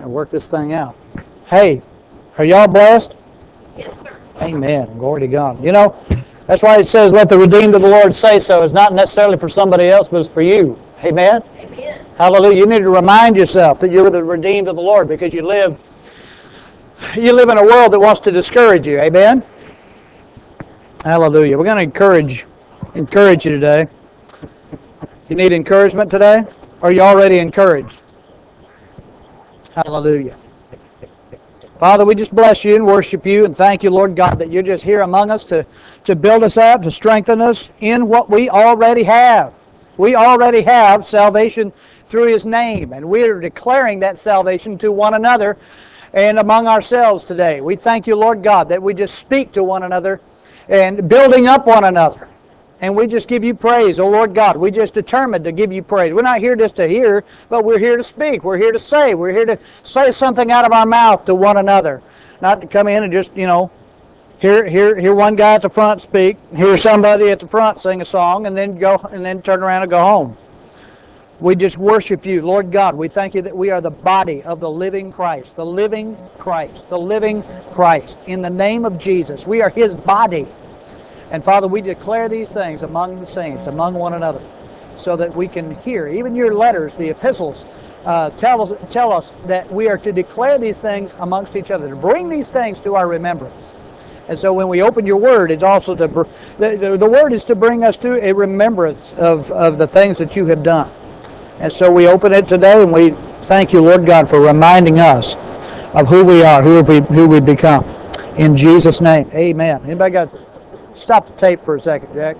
to work this thing out. Hey, are y'all blessed? Amen. Glory to God. You know, that's why it says, let the redeemed of the Lord say so. It's not necessarily for somebody else, but it's for you. Amen? Amen. Hallelujah. You need to remind yourself that you're the redeemed of the Lord because you live in a world that wants to discourage you. Amen? Hallelujah. We're going to encourage you today. You need encouragement today? Or are you already encouraged? Hallelujah. Father, we just bless you and worship you and thank you, Lord God, that you're just here among us to build us up, to strengthen us in what we already have. We already have salvation through his name, and we are declaring that salvation to one another and among ourselves today. We thank you, Lord God, that we just speak to one another and building up one another. And we just give you praise, oh Lord God. We just determined to give you praise. We're not here just to hear, but we're here to speak. We're here to say. We're here to say something out of our mouth to one another. Not to come in and just, hear one guy at the front speak, hear somebody at the front sing a song, and then turn around and go home. We just worship you, Lord God. We thank you that we are the body of the living Christ, the living Christ, the living Christ. In the name of Jesus, we are his body. And Father, we declare these things among the saints, among one another, so that we can hear. Even your letters, the epistles, tell us that we are to declare these things amongst each other, to bring these things to our remembrance. And so when we open your word, it's also the word is to bring us to a remembrance of the things that you have done. And so we open it today, and we thank you, Lord God, for reminding us of who we are, who we become. In Jesus' name, amen. Anybody got... Stop the tape for a second, Jack.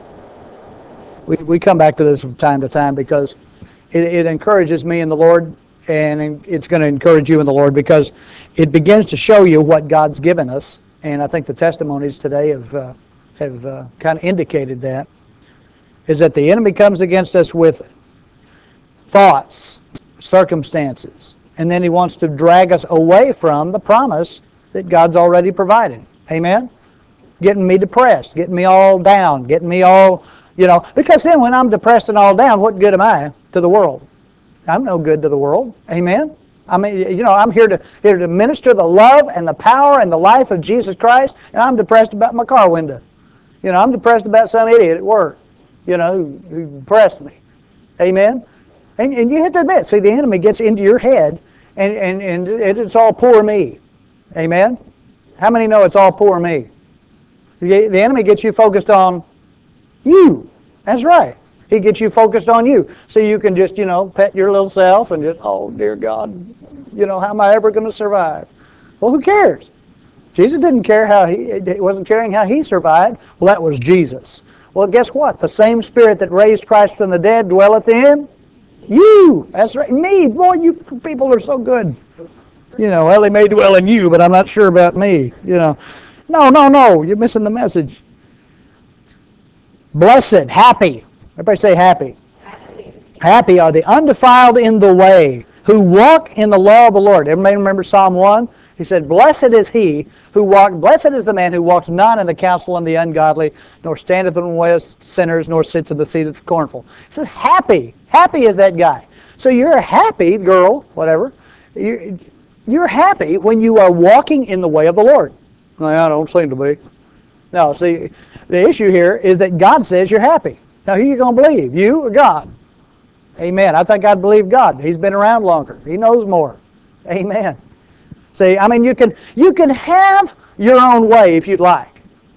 We come back to this from time to time because it encourages me in the Lord, and it's going to encourage you in the Lord because it begins to show you what God's given us. And I think the testimonies today have kind of indicated that, is that the enemy comes against us with thoughts, circumstances, and then he wants to drag us away from the promise that God's already provided. Amen? Getting me depressed, getting me all down, getting me all, because then when I'm depressed and all down, what good am I to the world? I'm no good to the world. Amen? I mean, I'm here to minister the love and the power and the life of Jesus Christ, and I'm depressed about my car window. I'm depressed about some idiot at work, who depressed me. Amen? And you have to admit, see, the enemy gets into your head, and it's all poor me. Amen? How many know it's all poor me? The enemy gets you focused on you. That's right. He gets you focused on you. So you can just, pet your little self and just, oh, dear God, how am I ever going to survive? Well, who cares? Jesus didn't care he wasn't caring how he survived. Well, that was Jesus. Well, guess what? The same Spirit that raised Christ from the dead dwelleth in you. That's right. Me. Boy, you people are so good. Well, he may dwell in you, but I'm not sure about me. No. You're missing the message. Blessed, happy. Everybody say happy. Happy. Happy are the undefiled in the way, who walk in the law of the Lord. Everybody remember Psalm 1? He said, blessed is the man who walks not in the counsel of the ungodly, nor standeth in the way of sinners, nor sits in the seat of the scornful. He says, happy. Happy is that guy. So you're a happy girl, whatever. You're happy when you are walking in the way of the Lord. I don't seem to be. No, see, the issue here is that God says you're happy. Now, who are you going to believe, you or God? Amen. I think I'd believe God. He's been around longer. He knows more. Amen. See, I mean, you can have your own way if you'd like.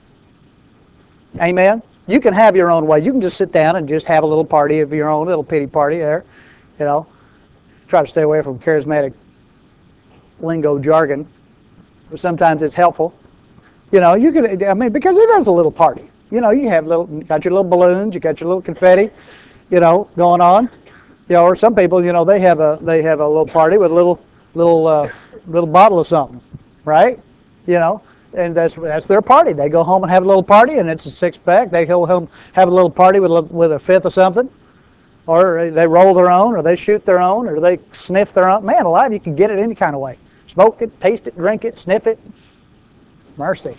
Amen. You can have your own way. You can just sit down and just have a little party of your own, little pity party there. Try to stay away from charismatic lingo jargon. But sometimes it's helpful. You can, because it is a little party. You got your little balloons, you got your little confetti, going on. Or some people, they have a little party with a little bottle of something, right? And that's their party. They go home and have a little party, and it's a six-pack. They go home, have a little party with a fifth of something, or they roll their own, or they shoot their own, or they sniff their own. Man alive, you can get it any kind of way. Smoke it, taste it, drink it, sniff it. Mercy.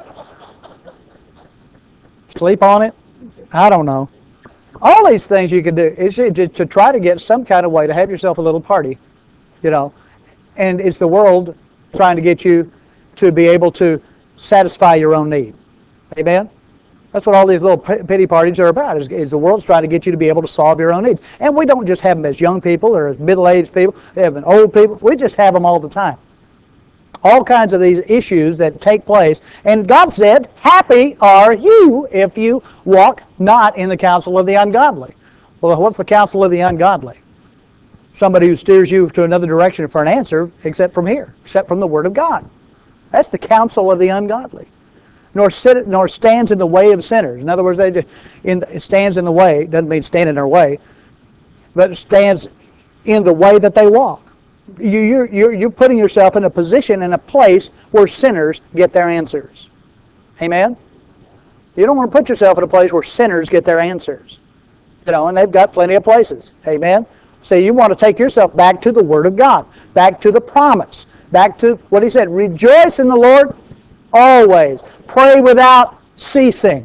Sleep on it. I don't know. All these things you can do is to try to get some kind of way to have yourself a little party, and and it's the world trying to get you to be able to satisfy your own need. Amen? That's what all these little pity parties are about, is the world's trying to get you to be able to solve your own needs. And we don't just have them as young people or as middle-aged people. We have them old people. We just have them all the time. All kinds of these issues that take place. And God said, happy are you if you walk not in the counsel of the ungodly. Well, what's the counsel of the ungodly? Somebody who steers you to another direction for an answer except from here, except from the Word of God. That's the counsel of the ungodly. Nor stands in the way of sinners. In other words, it stands in the way. Doesn't mean stand in their way, but it stands in the way that they walk. You're putting yourself in a position, in a place where sinners get their answers. Amen? You don't want to put yourself in a place where sinners get their answers. And they've got plenty of places. Amen? So you want to take yourself back to the Word of God, back to the promise, back to what He said, rejoice in the Lord always. Pray without ceasing.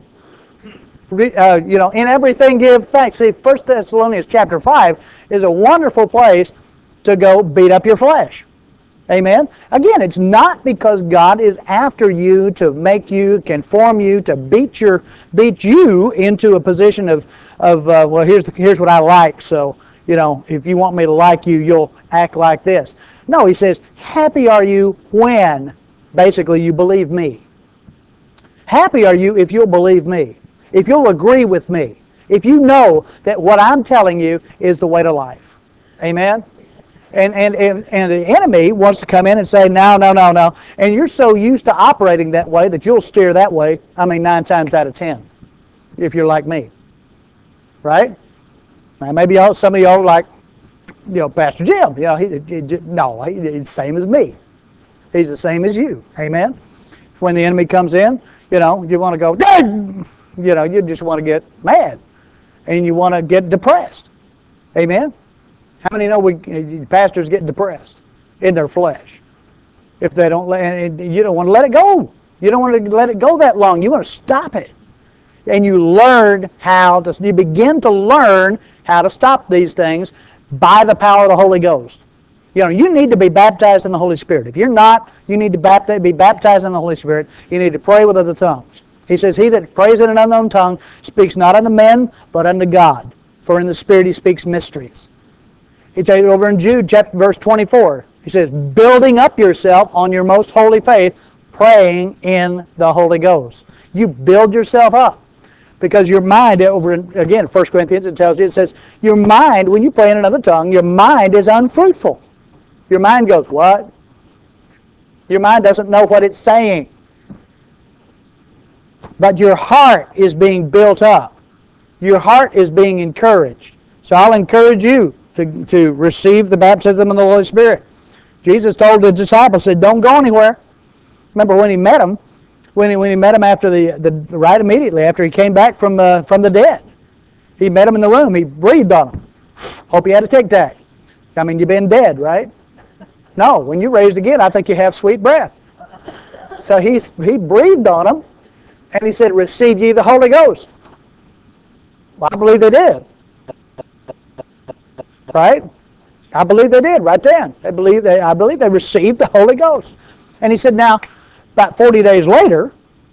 In everything give thanks. See, 1 Thessalonians chapter 5 is a wonderful place to go beat up your flesh. Amen? Again, it's not because God is after you to make you, conform you, to beat you into a position of well, here's what I like, so, if you want me to like you, you'll act like this. No, He says, happy are you when, basically, you believe me. Happy are you if you'll believe me, if you'll agree with me, if you know that what I'm telling you is the way to life. Amen? And the enemy wants to come in and say, no. And you're so used to operating that way that you'll steer that way, 9 times out of 10, if you're like me. Right? Now, maybe some of y'all are like, Pastor Jim. He's the same as me. He's the same as you. Amen? When the enemy comes in, you want to go, Dad! You just want to get mad. And you want to get depressed. Amen? How many know pastors get depressed in their flesh? If they don't you don't want to let it go. You don't want to let it go that long. You want to stop it. And you begin to learn how to stop these things by the power of the Holy Ghost. You need to be baptized in the Holy Spirit. If you're not, you need to be baptized in the Holy Spirit. You need to pray with other tongues. He says, he that prays in an unknown tongue speaks not unto men, but unto God. For in the Spirit he speaks mysteries. He tells you over in Jude, chapter verse 24. He says, building up yourself on your most holy faith, praying in the Holy Ghost. You build yourself up. Because your mind, again, 1 Corinthians, it tells you, it says, your mind, when you pray in another tongue, your mind is unfruitful. Your mind goes, what? Your mind doesn't know what it's saying. But your heart is being built up. Your heart is being encouraged. So I'll encourage you to receive the baptism of the Holy Spirit. Jesus told the disciples, said, don't go anywhere. Remember when he met them, when he met them after right immediately after he came back from the dead. He met them in the room. He breathed on them. Hope you had a tic tac. You've been dead, right? No, when you're raised again, I think you have sweet breath. So he breathed on them, and he said, receive ye the Holy Ghost. Well, I believe they did. Right? I believe they did right then. I believe they received the Holy Ghost. And he said, now, about 40 days later,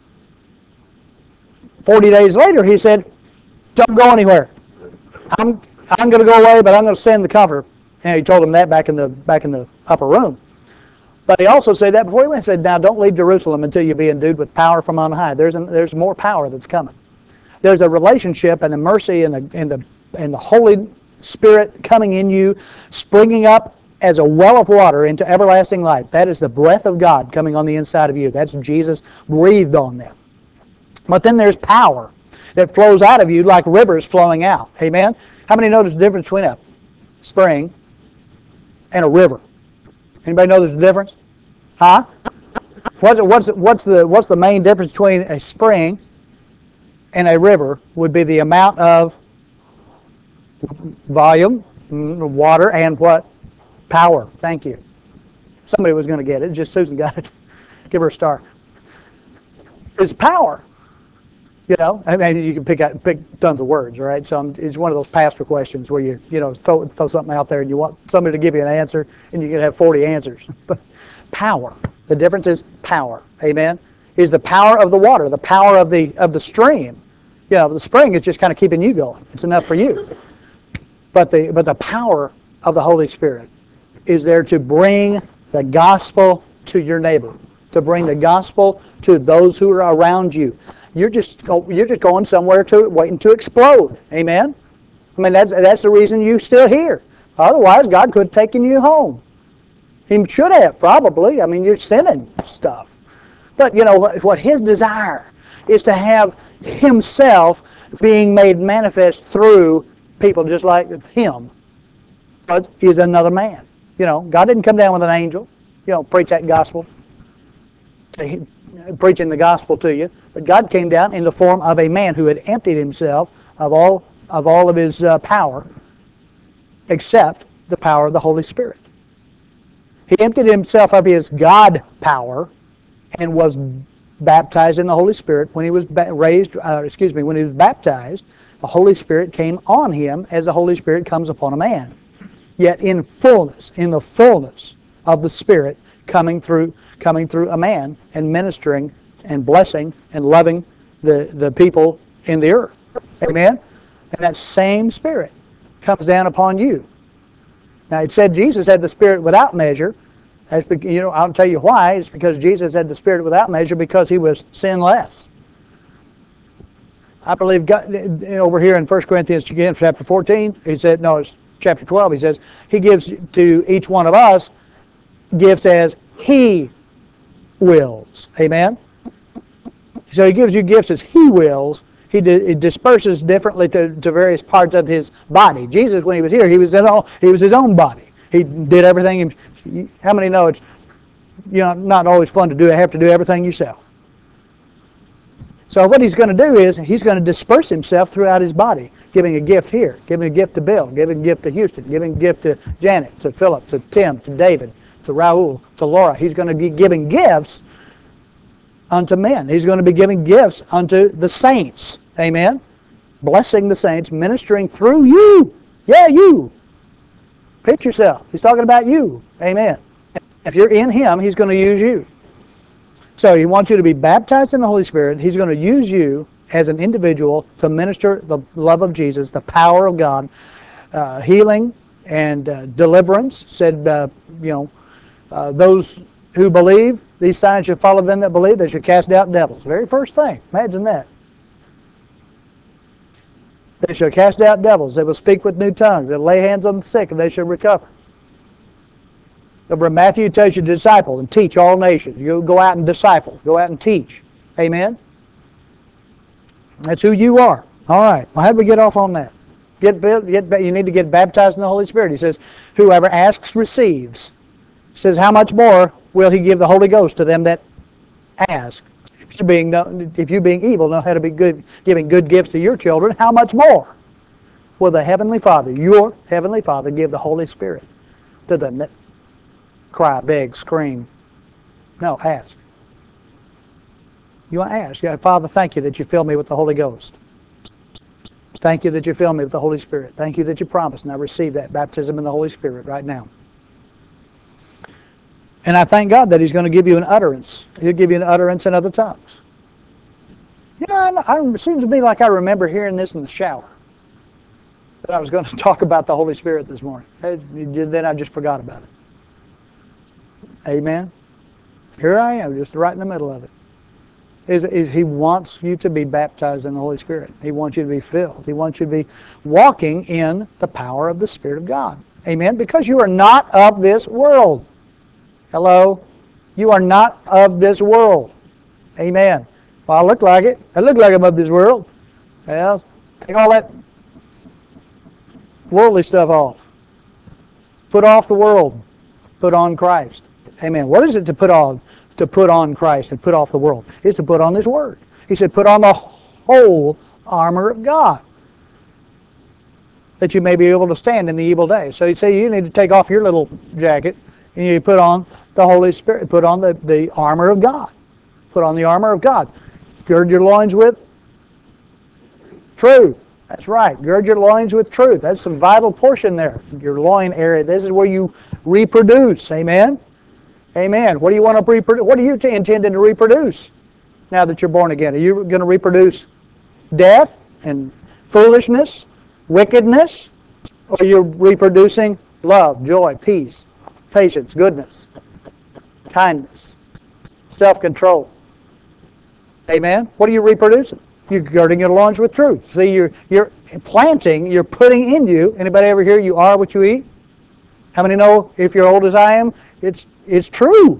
he said, don't go anywhere. I'm going to go away, but I'm going to send the Comforter. And he told them that back in the upper room. But he also said that before he went. He said, now don't leave Jerusalem until you be endued with power from on high. There's more power that's coming. There's a relationship and a mercy and the Holy Spirit coming in you, springing up as a well of water into everlasting life. That is the breath of God coming on the inside of you. That's Jesus breathed on them. But then there's power that flows out of you like rivers flowing out. Amen? How many know there's a difference between a spring and a river? Anybody know there's a difference? Huh? What's the main difference between a spring and a river? Would be the amount of volume, water, and what? Power. Thank you. Somebody was going to get it. Just Susan got it. Give her a star. It's power. You know, I mean, you can pick tons of words, right? So it's one of those pastor questions where you throw something out there and you want somebody to give you an answer, and you can have 40 answers. But power. The difference is power. Amen. Is the power of the water, the power of the stream. You know, the spring is just kind of keeping you going. It's enough for you. But the power of the Holy Spirit is there to bring the gospel to your neighbor, to bring the gospel to those who are around you. You're just going somewhere waiting to explode. Amen. I mean, that's the reason you're still here. Otherwise, God could have taken you home. He should have, probably. I mean, you're sinning stuff. But you know what His desire is, to have Himself being made manifest through people just like Him. But is another man. You know, God didn't come down with an angel, preach that gospel, preaching the gospel to you. But God came down in the form of a man who had emptied Himself of all of His power, except the power of the Holy Spirit. He emptied Himself of His God power and was baptized in the Holy Spirit. When He was when He was baptized, the Holy Spirit came on Him as the Holy Spirit comes upon a man. Yet in the fullness of the Spirit coming through a man and ministering and blessing and loving the people in the earth. Amen? And that same Spirit comes down upon you. Now it said Jesus had the Spirit without measure. I'll tell you why. It's because Jesus had the Spirit without measure because He was sinless. I believe God, over here in 1 Corinthians chapter 14, he said, no, it's chapter 12, he says, He gives to each one of us gifts as He wills. Amen? So He gives you gifts as He wills. He disperses differently to various parts of His body. Jesus, when He was here, He was His own body. He did everything. How many know it's not always fun to have to do everything yourself? So what He's going to do is He's going to disperse Himself throughout His body, giving a gift here, giving a gift to Bill, giving a gift to Houston, giving a gift to Janet, to Philip, to Tim, to David, to Raul, to Laura. He's going to be giving gifts unto men. He's going to be giving gifts unto the saints. Amen? Blessing the saints, ministering through you. Yeah, you. Pick yourself. He's talking about you. Amen. If you're in Him, He's going to use you. So He wants you to be baptized in the Holy Spirit. He's going to use you as an individual to minister the love of Jesus, the power of God, healing and deliverance. Said, those who believe, these signs shall follow them that believe. They shall cast out devils. Very first thing. Imagine that. They shall cast out devils. They will speak with new tongues. They'll lay hands on the sick and they shall recover. Matthew tells you to disciple and teach all nations. You go out and disciple. Go out and teach. Amen? That's who you are. All right. Well, how do we get off on that? You need to get baptized in the Holy Spirit. He says, whoever asks receives. He says, how much more will He give the Holy Ghost to them that ask? If you being evil know how to be good, giving good gifts to your children, how much more will the Heavenly Father, your Heavenly Father, give the Holy Spirit to them that cry, beg, scream? No, ask. You want to ask. Yeah, Father, thank You that You fill me with the Holy Ghost. Thank You that You fill me with the Holy Spirit. Thank You that You promised, and I receive that baptism in the Holy Spirit right now. And I thank God that He's going to give you an utterance. He'll give you an utterance in other tongues. It seems to me like I remember hearing this in the shower, that I was going to talk about the Holy Spirit this morning. Then I just forgot about it. Amen? Here I am, just right in the middle of it. He wants you to be baptized in the Holy Spirit. He wants you to be filled. He wants you to be walking in the power of the Spirit of God. Amen? Because you are not of this world. Hello? You are not of this world. Amen. Well, I look like it. I look like I'm of this world. Well, take all that worldly stuff off. Put off the world. Put on Christ. Amen. What is it to put on? To put on Christ and put off the world. It's to put on His Word. He said, put on the whole armor of God, that you may be able to stand in the evil day. So He said, you need to take off your little jacket and you put on the Holy Spirit. Put on the armor of God. Put on the armor of God. Gird your loins with Truth. That's right. Gird your loins with truth. That's some vital portion there. Your loin area. This is where you reproduce. Amen? Amen. What do you want to reproduce? What are you intending to reproduce now that you're born again? Are you going to reproduce death and foolishness, wickedness? Or are you reproducing love, joy, peace, patience, goodness, kindness, self-control? Amen? What are you reproducing? You're girding your loins with truth. See, you're planting, you're putting in you. Anybody ever hear you are what you eat? How many know, if you're old as I am, it's true.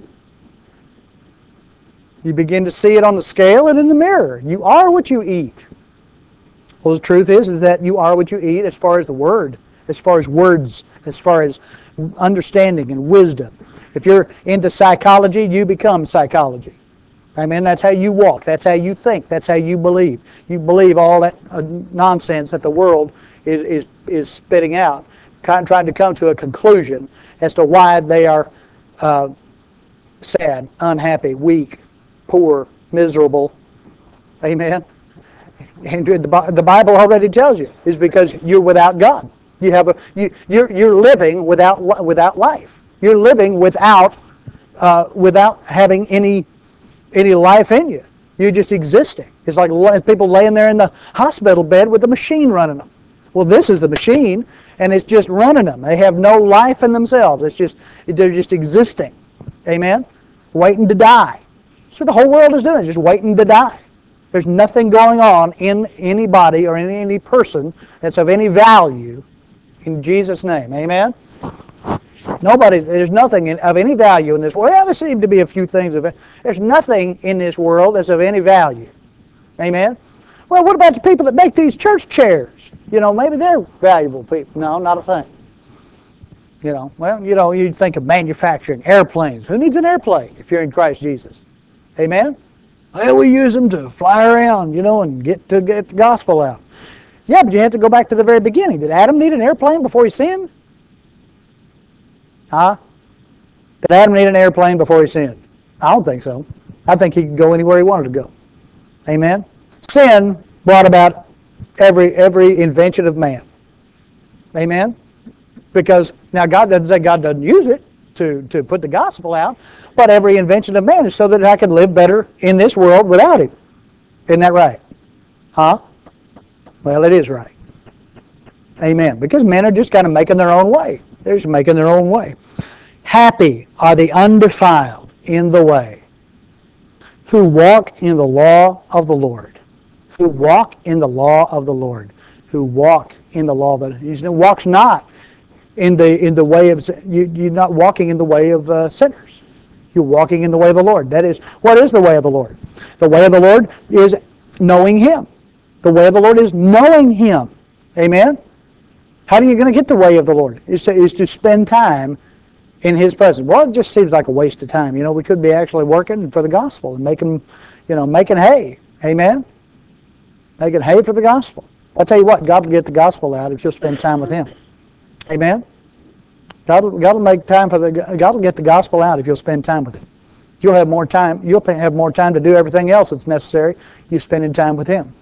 You begin to see it on the scale and in the mirror. You are what you eat. Well, the truth is that you are what you eat as far as the Word, as far as words, as far as understanding and wisdom. If you're into psychology, you become psychology. Amen. That's how you walk. That's how you think. That's how you believe. You believe all that nonsense that the world is spitting out, trying to come to a conclusion as to why they are sad, unhappy, weak, poor, miserable. Amen. And the Bible already tells you is because you're without God. You're living without life. You're living without having any life in you. You're just existing. It's like people laying there in the hospital bed with the machine running them. Well, this is the machine, and it's just running them. They have no life in themselves. They're just existing. Amen? Waiting to die. So the whole world is doing, just waiting to die. There's nothing going on in anybody or in any person that's of any value in Jesus' name. Amen? There's nothing of any value in this world. Well, there seem to be a few things of it. There's nothing in this world that's of any value. Amen? Well, what about the people that make these church chairs? Maybe they're valuable people. No, not a thing. You think of manufacturing, airplanes. Who needs an airplane if you're in Christ Jesus? Amen? Well, we use them to fly around, and get the gospel out. Yeah, but you have to go back to the very beginning. Did Adam need an airplane before he sinned? Huh? Did Adam need an airplane before he sinned? I don't think so. I think he could go anywhere he wanted to go. Amen? Sin brought about every invention of man. Amen? Because now God doesn't say God doesn't use it to put the gospel out, but every invention of man is so that I can live better in this world without him. Isn't that right? Huh? Well, it is right. Amen. Because men are just kind of making their own way. They're just making their own way. Happy are the undefiled in the way, who walk in the law of the Lord. Who walk in the law of the Lord. Who walk in the law of the Lord. He walks not in the way of, you're not walking in the way of sinners. You're walking in the way of the Lord. That is, what is the way of the Lord? The way of the Lord is knowing Him. The way of the Lord is knowing Him. Amen? How are you going to get the way of the Lord? Is to spend time in His presence. Well, it just seems like a waste of time. We could be actually working for the gospel and making hay. Amen? Making hay for the gospel. I'll tell you what, God will get the gospel out if you'll spend time with Him. Amen? God will make time God will get the gospel out if you'll spend time with Him. You'll have more time to do everything else that's necessary. You spending time with Him.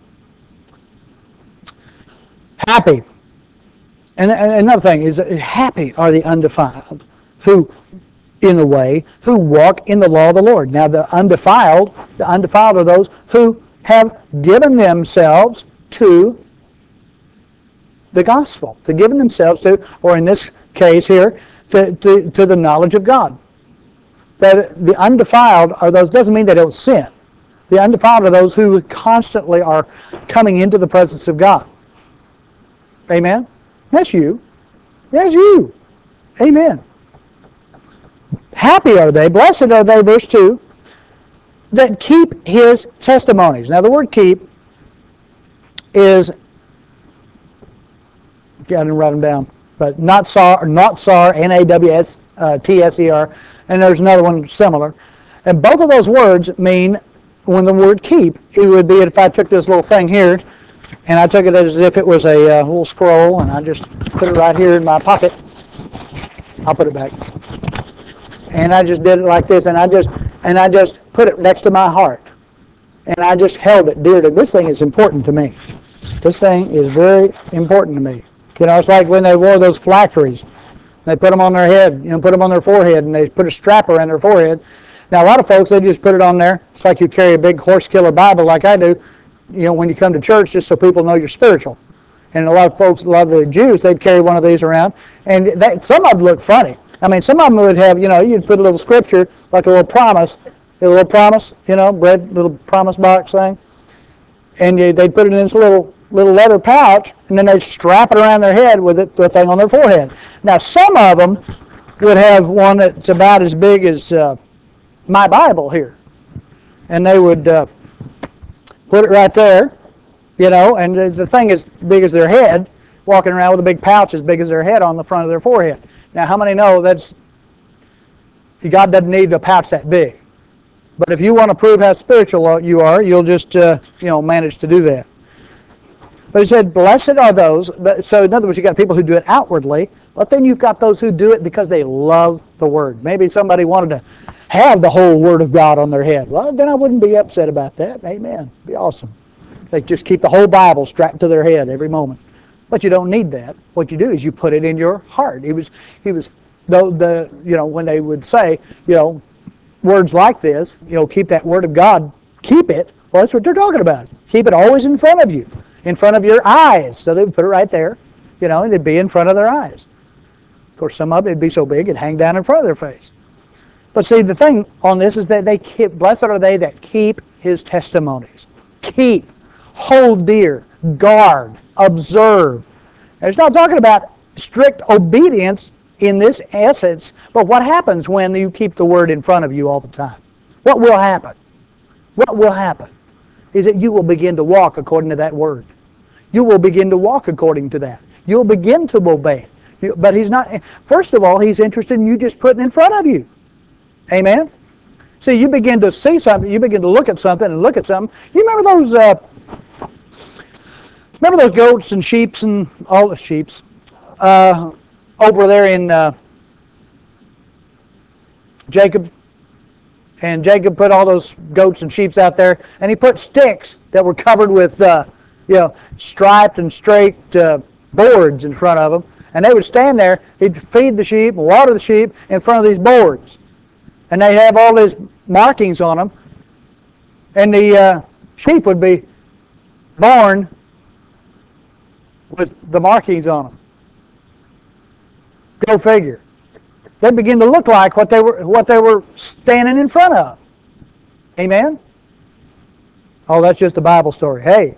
Happy. And another thing is, happy are the undefiled, who walk in the law of the Lord. Now the undefiled are those who have given themselves to the gospel, to giving themselves to, or in this case here, to the knowledge of God. That the undefiled are those, doesn't mean they don't sin. The undefiled are those who constantly are coming into the presence of God. Amen? That's you. That's you. Amen. Happy are they, blessed are they, verse 2, that keep His testimonies. Now the word keep is, I didn't write them down, but Natsar, Nawtser, and there's another one similar. And both of those words mean, when the word keep, it would be if I took this little thing here, and I took it as if it was a little scroll, and I just put it right here in my pocket. I'll put it back. And I just did it like this, and I just put it next to my heart. And I just held it dear to, this thing is important to me. This thing is very important to me. You know, it's like when they wore those phylacteries. They put them on their head, you know, put them on their forehead, and they put a strap around their forehead. Now, a lot of folks, they just put it on there. It's like you carry a big horse killer Bible like I do, you know, when you come to church, just so people know you're spiritual. And a lot of folks, a lot of the Jews, they'd carry one of these around, and some of them look funny. I mean, some of them would have, you know, you'd put a little scripture, like a little promise, you know, bread, little promise box thing, and they'd put it in this little leather pouch, and then they'd strap it around their head with the thing on their forehead. Now, some of them would have one that's about as big as my Bible here, and they would put it right there, you know, and the thing is big as their head, walking around with a big pouch as big as their head on the front of their forehead. Now, how many know God doesn't need a pouch that big? But if you want to prove how spiritual you are, you'll just, you know, manage to do that. But he said, blessed are those. So in other words, you've got people who do it outwardly, but then you've got those who do it because they love the Word. Maybe somebody wanted to have the whole Word of God on their head. Well, then I wouldn't be upset about that. Amen. It'd be awesome. They just keep the whole Bible strapped to their head every moment. But you don't need that. What you do is you put it in your heart. You know, when they would say, you know, words like this, you know, keep that Word of God, keep it. Well, that's what they're talking about. Keep it always in front of you, in front of your eyes. So they would put it right there, you know, and it'd be in front of their eyes. Of course, some of it would be so big it'd hang down in front of their face. But see, the thing on this is that blessed are they that keep His testimonies. Keep, hold dear, guard, observe. And it's not talking about strict obedience in this essence, but what happens when you keep the Word in front of you all the time? What will happen? What will happen is that you will begin to walk according to that Word. You will begin to walk according to that. You'll begin to obey. But He's not, first of all, He's interested in you just putting it in front of you. Amen? See, you begin to see something, you begin to look at something and look at something. You remember those goats and sheeps and all the sheeps over there in Jacob? And Jacob put all those goats and sheep out there, and he put sticks that were covered with, you know, striped and straight boards in front of them. And they would stand there. He'd feed the sheep and water the sheep in front of these boards. And they'd have all these markings on them. And the sheep would be born with the markings on them. Go figure. They begin to look like what they were standing in front of. Amen? Oh, that's just a Bible story. Hey,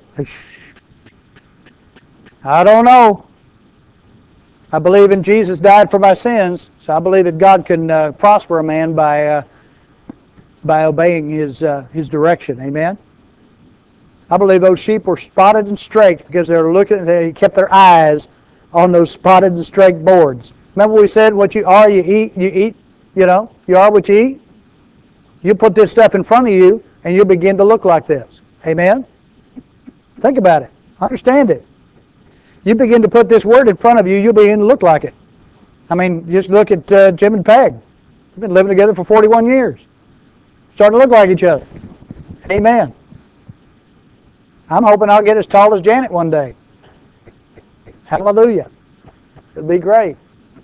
I don't know. I believe in Jesus died for my sins, so I believe that God can prosper a man by obeying His direction. Amen? I believe those sheep were spotted and straight because they kept their eyes on those spotted and straight boards. Remember we said what you are, you eat, you know, you are what you eat. You put this stuff in front of you and you'll begin to look like this. Amen? Think about it. Understand it. You begin to put this Word in front of you, you'll begin to look like it. I mean, just look at Jim and Peg. They've been living together for 41 years. Starting to look like each other. Amen. I'm hoping I'll get as tall as Janet one day. Hallelujah. It'll be great.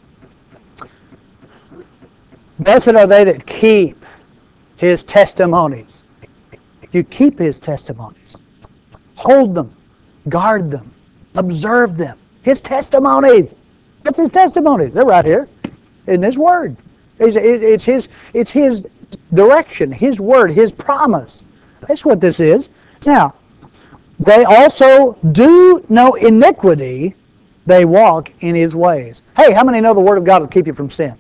Blessed are they that keep His testimonies. You keep His testimonies. Hold them. Guard them. Observe them. His testimonies. What's His testimonies? They're right here in His Word. It's His direction, His Word, His promise. That's what this is. Now, they also do no iniquity. They walk in His ways. Hey, how many know the Word of God will keep you from sin?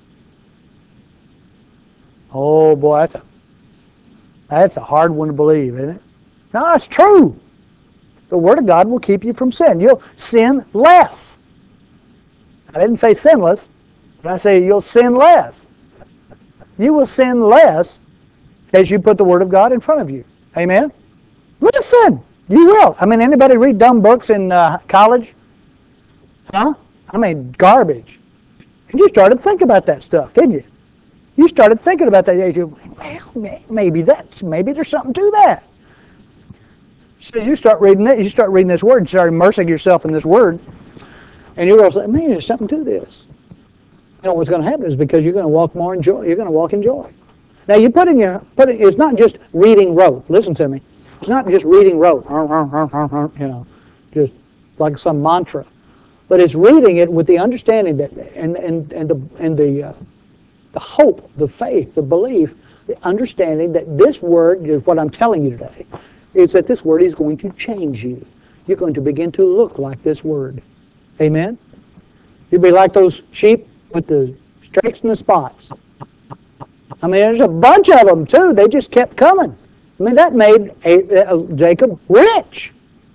Oh boy, that's a hard one to believe, isn't it? No, it's true. The Word of God will keep you from sin. You'll sin less. I didn't say sinless, but I say you'll sin less. You will sin less as you put the Word of God in front of you. Amen? Listen, you will. I mean, anybody read dumb books in college? Huh? I mean, garbage. And you started to think about that stuff, didn't you? You started thinking about that. Well, maybe there's something to that. So you start reading it, you start reading this word, and start immersing yourself in this word, and you're going to say, man, there's something to this. You know what's going to happen is because you're going to walk more in joy. You're going to walk in joy. Now you it's not just reading rote. Listen to me. It's not just reading rote, you know, just like some mantra. But it's reading it with the understanding that, and the hope, the faith, the belief, the understanding that this word is what I'm telling you today. Is that this word is going to change you. You're going to begin to look like this word. Amen? You'll be like those sheep with the streaks and the spots. I mean, there's a bunch of them, too. They just kept coming. I mean, that made Jacob rich.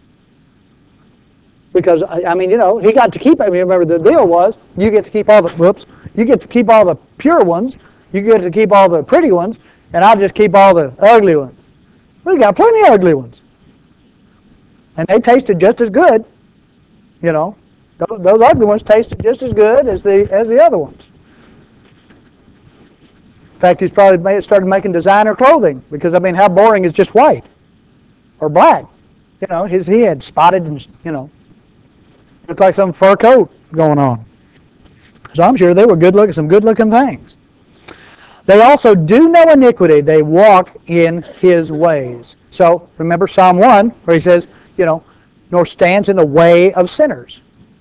Because, I mean, you know, he got to keep, I mean, remember the deal was, you get to keep all the, you get to keep all the pure ones, you get to keep all the pretty ones, and I'll just keep all the ugly ones. We got plenty of ugly ones. And they tasted just as good, you know. Those ugly ones tasted just as good as the other ones. In fact, he's probably started making designer clothing because, I mean, how boring is just white or black? You know, he had spotted and, you know, looked like some fur coat going on. So I'm sure they were some good-looking things. They also do no iniquity. They walk in his ways. So remember Psalm 1 where he says, you know, nor stands in the way of sinners.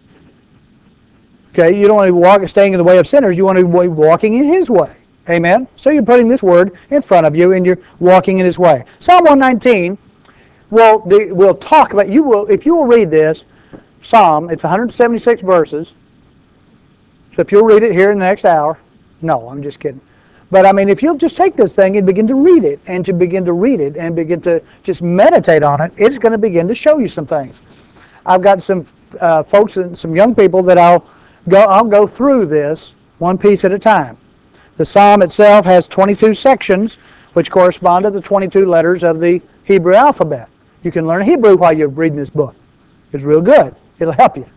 Okay, you don't want to be staying in the way of sinners. You want to be walking in his way. Amen? So you're putting this word in front of you and you're walking in his way. Psalm 119 will talk about, if you will read this Psalm, it's 176 verses. So if you'll read it here in the next hour, no, I'm just kidding. But I mean, if you'll just take this thing and begin to read it and begin to just meditate on it, it's going to begin to show you some things. I've got some folks and some young people that I'll go through this one piece at a time. The Psalm itself has 22 sections, which correspond to the 22 letters of the Hebrew alphabet. You can learn Hebrew while you're reading this book. It's real good. It'll help you.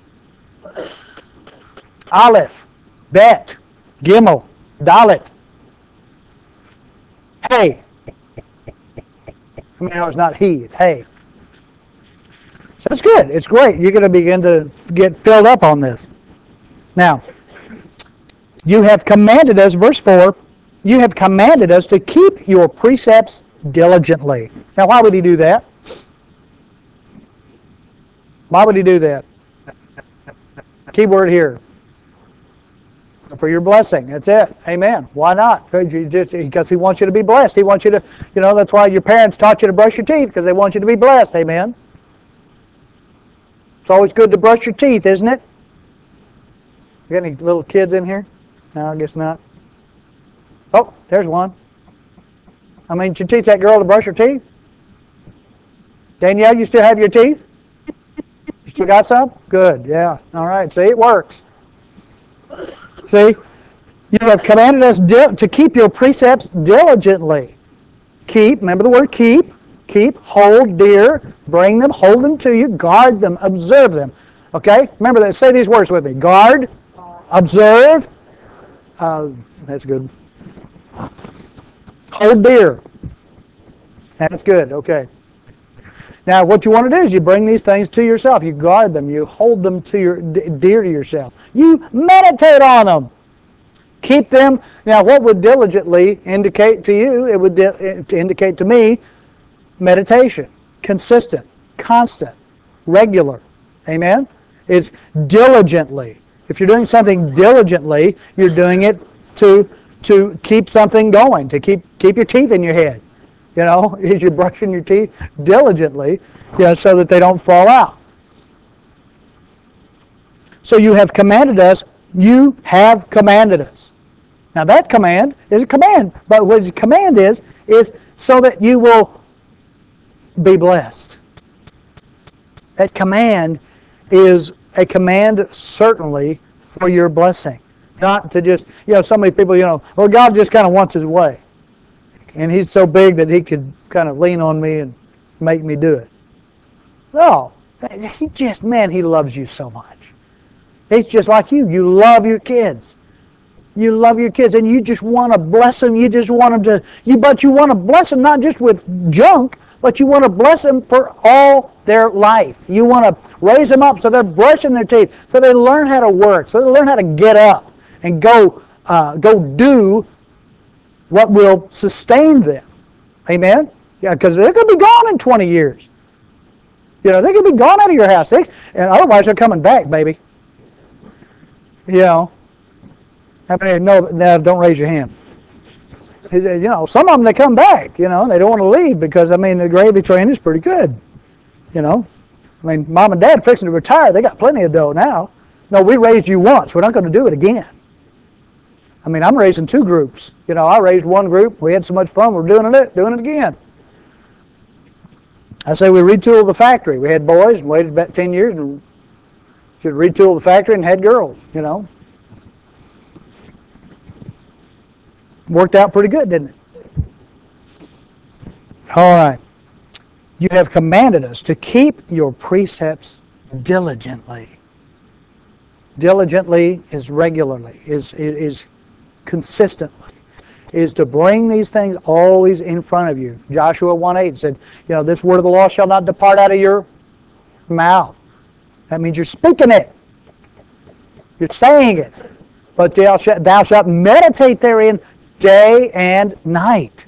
Aleph, Bet, Gimel, Dalet, Hey. I mean, no, it's not he, it's hey. So it's good. It's great. You're going to begin to get filled up on this. Now, you have commanded us, verse 4, you have commanded us to keep your precepts diligently. Now, why would he do that? Why would he do that? Key word here. For your blessing. That's it. Amen. Why not? Because he wants you to be blessed. He wants you to, you know, that's why your parents taught you to brush your teeth, because they want you to be blessed. Amen. It's always good to brush your teeth, isn't it? You got any little kids in here? No, I guess not. Oh, there's one. I mean, did you teach that girl to brush her teeth? Danielle, you still have your teeth? You still got some? Good, yeah. All right, see, it works. See, you have commanded us to keep your precepts diligently. Keep, remember the word keep, hold dear, bring them, hold them to you, guard them, observe them. Okay? Remember that. Say these words with me. Guard, observe, that's good. Hold dear. That's good, okay. Now, what you want to do is you bring these things to yourself. You guard them. You hold them dear to yourself. You meditate on them. Keep them. Now, what would diligently indicate to you? It would indicate to me meditation, consistent, constant, regular. Amen? It's diligently. If you're doing something diligently, you're doing it to keep something going, to keep your teeth in your head. You know, as you're brushing your teeth diligently, you know, so that they don't fall out. So you have commanded us. You have commanded us. Now that command is a command, but what the command is so that you will be blessed. That command is a command certainly for your blessing. Not to just, you know, so many people, you know, well, God just kind of wants his way. And he's so big that he could kind of lean on me and make me do it. No. He loves you so much. He's just like you. You love your kids. You love your kids and you just want to bless them. You just want them to, but you want to bless them not just with junk, but you want to bless them for all their life. You want to raise them up so they're brushing their teeth, so they learn how to work, so they learn how to get up and go do what will sustain them. Amen? Yeah, because they're going to be gone in 20 years. You know, they could be gone out of your house. And otherwise, they're coming back, baby. You know. How many know? Now, don't raise your hand. You know, some of them, they come back. You know, they don't want to leave because, I mean, the gravy train is pretty good. You know. I mean, mom and dad fixing to retire. They got plenty of dough now. No, we raised you once. We're not going to do it again. I mean, I'm raising two groups. You know, I raised one group. We had so much fun. We're doing it again. I say we retooled the factory. We had boys and waited about 10 years and should retool the factory and had girls, you know. Worked out pretty good, didn't it? All right. You have commanded us to keep your precepts diligently. Diligently is regularly, is consistently. Is to bring these things always in front of you. Joshua 1:8 said, you know, this word of the law shall not depart out of your mouth. That means you're speaking it. You're saying it. But thou shalt meditate therein day and night.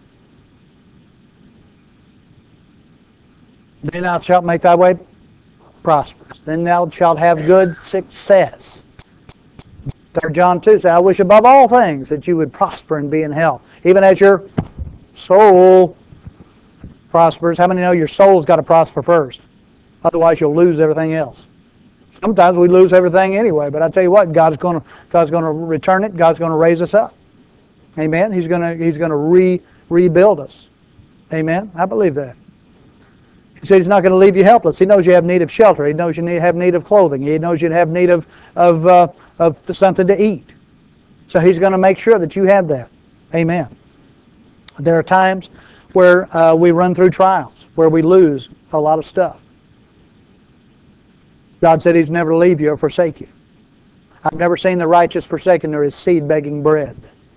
Then thou shalt make thy way prosperous. Then thou shalt have good success. 3 John 2 says, I wish above all things that you would prosper and be in health, even as your soul prospers. How many know your soul's got to prosper first? Otherwise you'll lose everything else. Sometimes we lose everything anyway, but I tell you what, God's going to return it. God's going to raise us up. Amen. He's going to rebuild us. Amen. I believe that. He said He's not going to leave you helpless. He knows you have need of shelter. He knows you have need of clothing. He knows you have need of something to eat. So He's going to make sure that you have that. Amen. There are times where we run through trials, where we lose a lot of stuff. God said He's never leave you or forsake you. I've never seen the righteous forsaken nor his seed begging bread.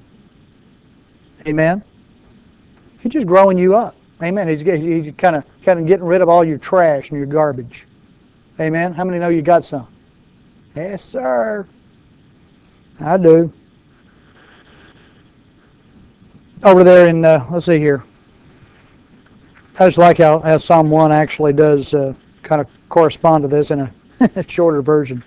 Amen. He's just growing you up. Amen. He's kind of getting rid of all your trash and your garbage. Amen. How many know you got some? Yes, sir. I do. Over there in, let's see here. I just like how Psalm 1 actually does kind of correspond to this in a shorter version.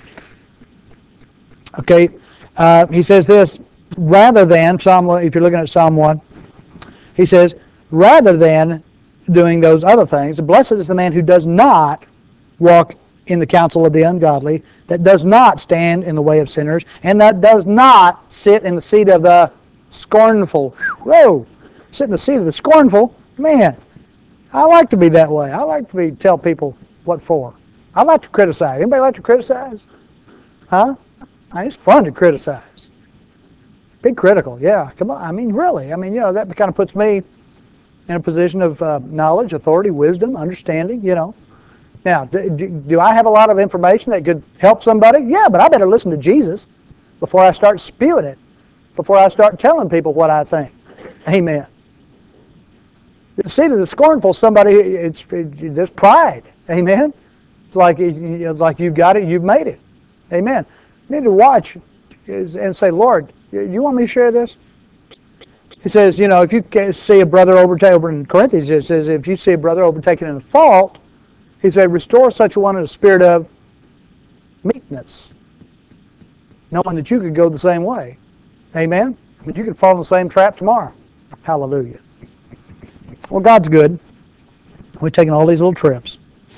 Okay. He says this, rather than, Psalm 1, if you're looking at Psalm 1, he says, rather than doing those other things, blessed is the man who does not walk in the counsel of the ungodly, that does not stand in the way of sinners, and that does not sit in the seat of the scornful. Whoa! Sit in the seat of the scornful? Man, I like to be that way. I like to tell people what for. I like to criticize. Anybody like to criticize? Huh? It's fun to criticize. Be critical, yeah. Come on. I mean, really. I mean, you know, that kind of puts me in a position of knowledge, authority, wisdom, understanding, you know. Now, do I have a lot of information that could help somebody? Yeah, but I better listen to Jesus before I start spewing it, before I start telling people what I think. Amen. The seat of the scornful, there's pride. Amen. It's like you've got it, you've made it. Amen. You need to watch and say, Lord, you want me to share this? He says, you know, if you see a brother over in Corinthians, it says, if you see a brother overtaken in a fault, he said, restore such a one in a spirit of meekness, knowing that you could go the same way. Amen? But you could fall in the same trap tomorrow. Hallelujah. Well, God's good. We're taking all these little trips.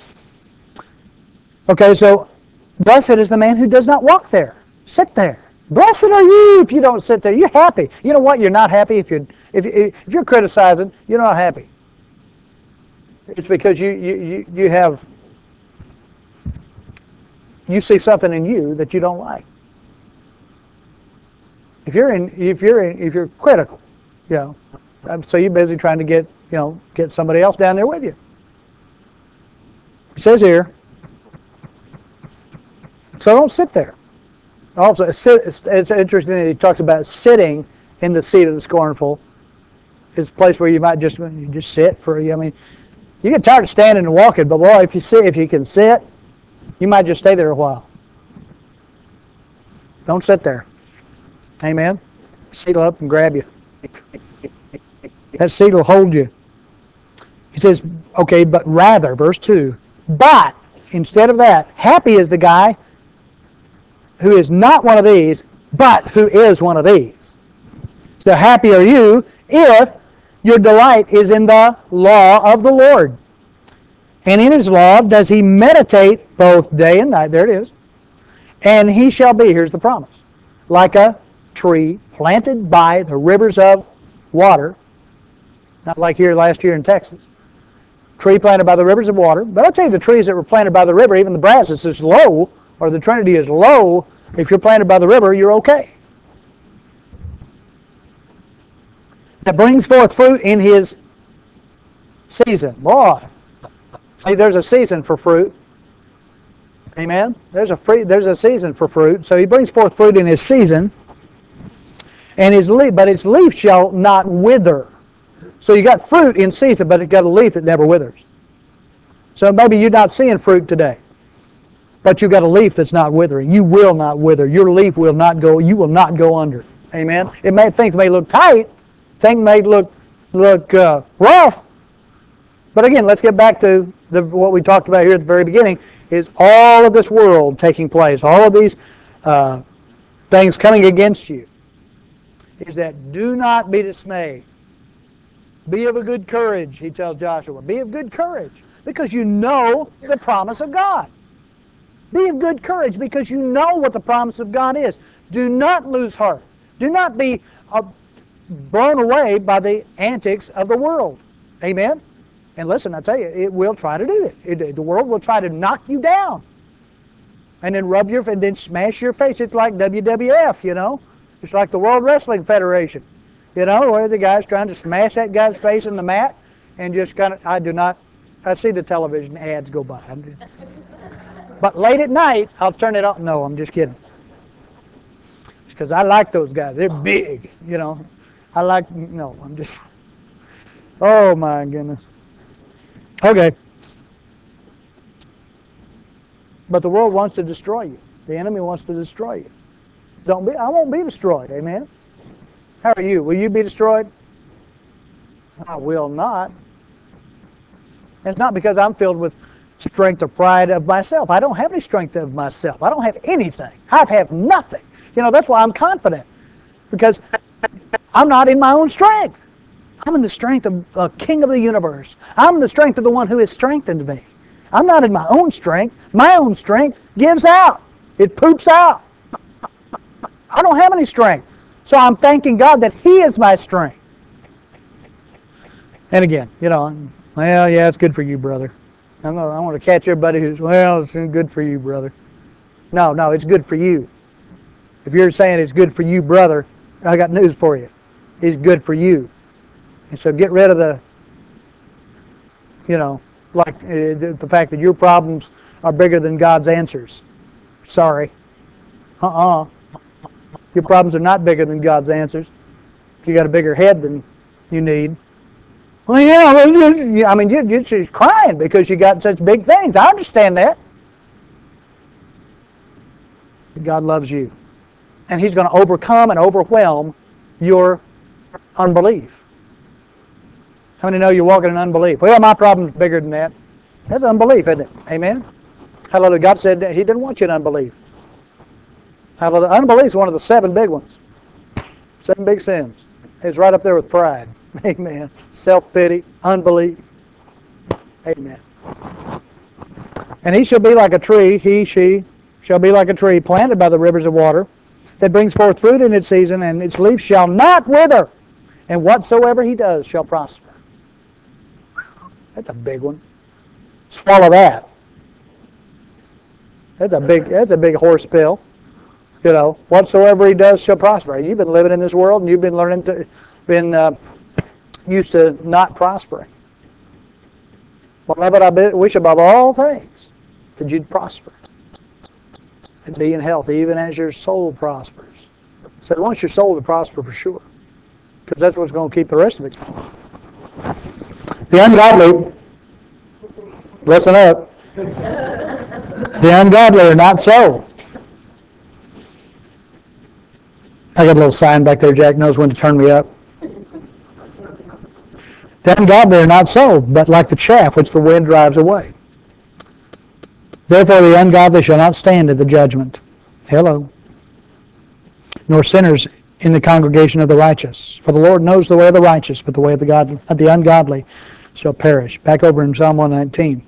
Okay, so blessed is the man who does not walk there. Sit there. Blessed are you if you don't sit there. You're happy. You know what? You're not happy if you're criticizing. You're not happy. It's because you see something in you that you don't like. If you're critical, you know, so you're busy trying to get somebody else down there with you. It says here, so don't sit there. Also, it's interesting that he talks about sitting in the seat of the scornful. is a place where you might just sit for. I mean, you get tired of standing and walking, but boy, if you can sit, you might just stay there a while. Don't sit there. Amen. Seat will up and grab you. That seat will hold you. He says, okay, but rather, verse 2, but instead of that, happy is the guy who is not one of these, but who is one of these. So happy are you if your delight is in the law of the Lord. And in His law does he meditate both day and night. There it is. And he shall be, here's the promise, like a tree planted by the rivers of water. Not like here last year in Texas. Tree planted by the rivers of water. But I'll tell you, the trees that were planted by the river, even the brazos is low, or the Trinity is low. If you're planted by the river, you're okay. That brings forth fruit in his season. Boy, see, there's a season for fruit. Amen? There's a season for fruit. So he brings forth fruit in his season. And his leaf, but its leaf shall not wither. So you got fruit in season, but it got a leaf that never withers. So maybe you're not seeing fruit today, but you got a leaf that's not withering. You will not wither. Your leaf will not go. You will not go under. Amen. Things may look tight, things may look rough, but again, let's get back to what we talked about here at the very beginning. Is all of this world taking place? All of these things coming against you? Is that do not be dismayed. Be of a good courage, he tells Joshua. Be of good courage because you know the promise of God. Be of good courage because you know what the promise of God is. Do not lose heart. Do not be blown away by the antics of the world. Amen? And listen, I tell you, it will try to do it. The world will try to knock you down and then smash your face. It's like WWF, you know. It's like the World Wrestling Federation. You know, where the guy's trying to smash that guy's face in the mat and just kind of, I see the television ads go by. But late at night, I'll turn it off. No, I'm just kidding. Because I like those guys. They're big, you know. I'm just, oh my goodness. Okay. But the world wants to destroy you. The enemy wants to destroy you. I won't be destroyed, amen? How are you? Will you be destroyed? I will not. And it's not because I'm filled with strength or pride of myself. I don't have any strength of myself. I don't have anything. I have nothing. You know, that's why I'm confident. Because I'm not in my own strength. I'm in the strength of the King of the universe. I'm in the strength of the one who has strengthened me. I'm not in my own strength. My own strength gives out. It poops out. I don't have any strength. So I'm thanking God that He is my strength. And again, you know, well, yeah, it's good for you, brother. I want to catch everybody who's, well, it's good for you, brother. No, it's good for you. If you're saying it's good for you, brother, I got news for you. It's good for you. And so get rid of the fact that your problems are bigger than God's answers. Sorry. Your problems are not bigger than God's answers. If you got a bigger head than you need. Well, yeah, I mean, you're just crying because you got such big things. I understand that. God loves you. And He's going to overcome and overwhelm your unbelief. How many know you're walking in unbelief? Well, my problem's bigger than that. That's unbelief, isn't it? Amen? Hallelujah. God said that He didn't want you in unbelief. Hallelujah. Unbelief is one of the 7 big ones. 7 big sins. It's right up there with pride. Amen. Self-pity, unbelief. Amen. And he shall be like a tree, she shall be like a tree planted by the rivers of water that brings forth fruit in its season, and its leaf shall not wither, and whatsoever he does shall prosper. That's a big one. Swallow that. That's a big horse pill. You know, whatsoever he does shall prosper. You've been living in this world, and you've been used to not prospering. Beloved, I wish above all things that you'd prosper and be in health, even as your soul prospers. So he wants your soul to prosper for sure. because that's what's going to keep the rest of it going. The ungodly, listen up, the ungodly are not so. I got a little sign back there. Jack knows when to turn me up. The ungodly are not so, but like the chaff which the wind drives away. Therefore the ungodly shall not stand at the judgment. Hello. Nor sinners in the congregation of the righteous. For the Lord knows the way of the righteous, but the way of the ungodly shall perish. Back over in Psalm 119.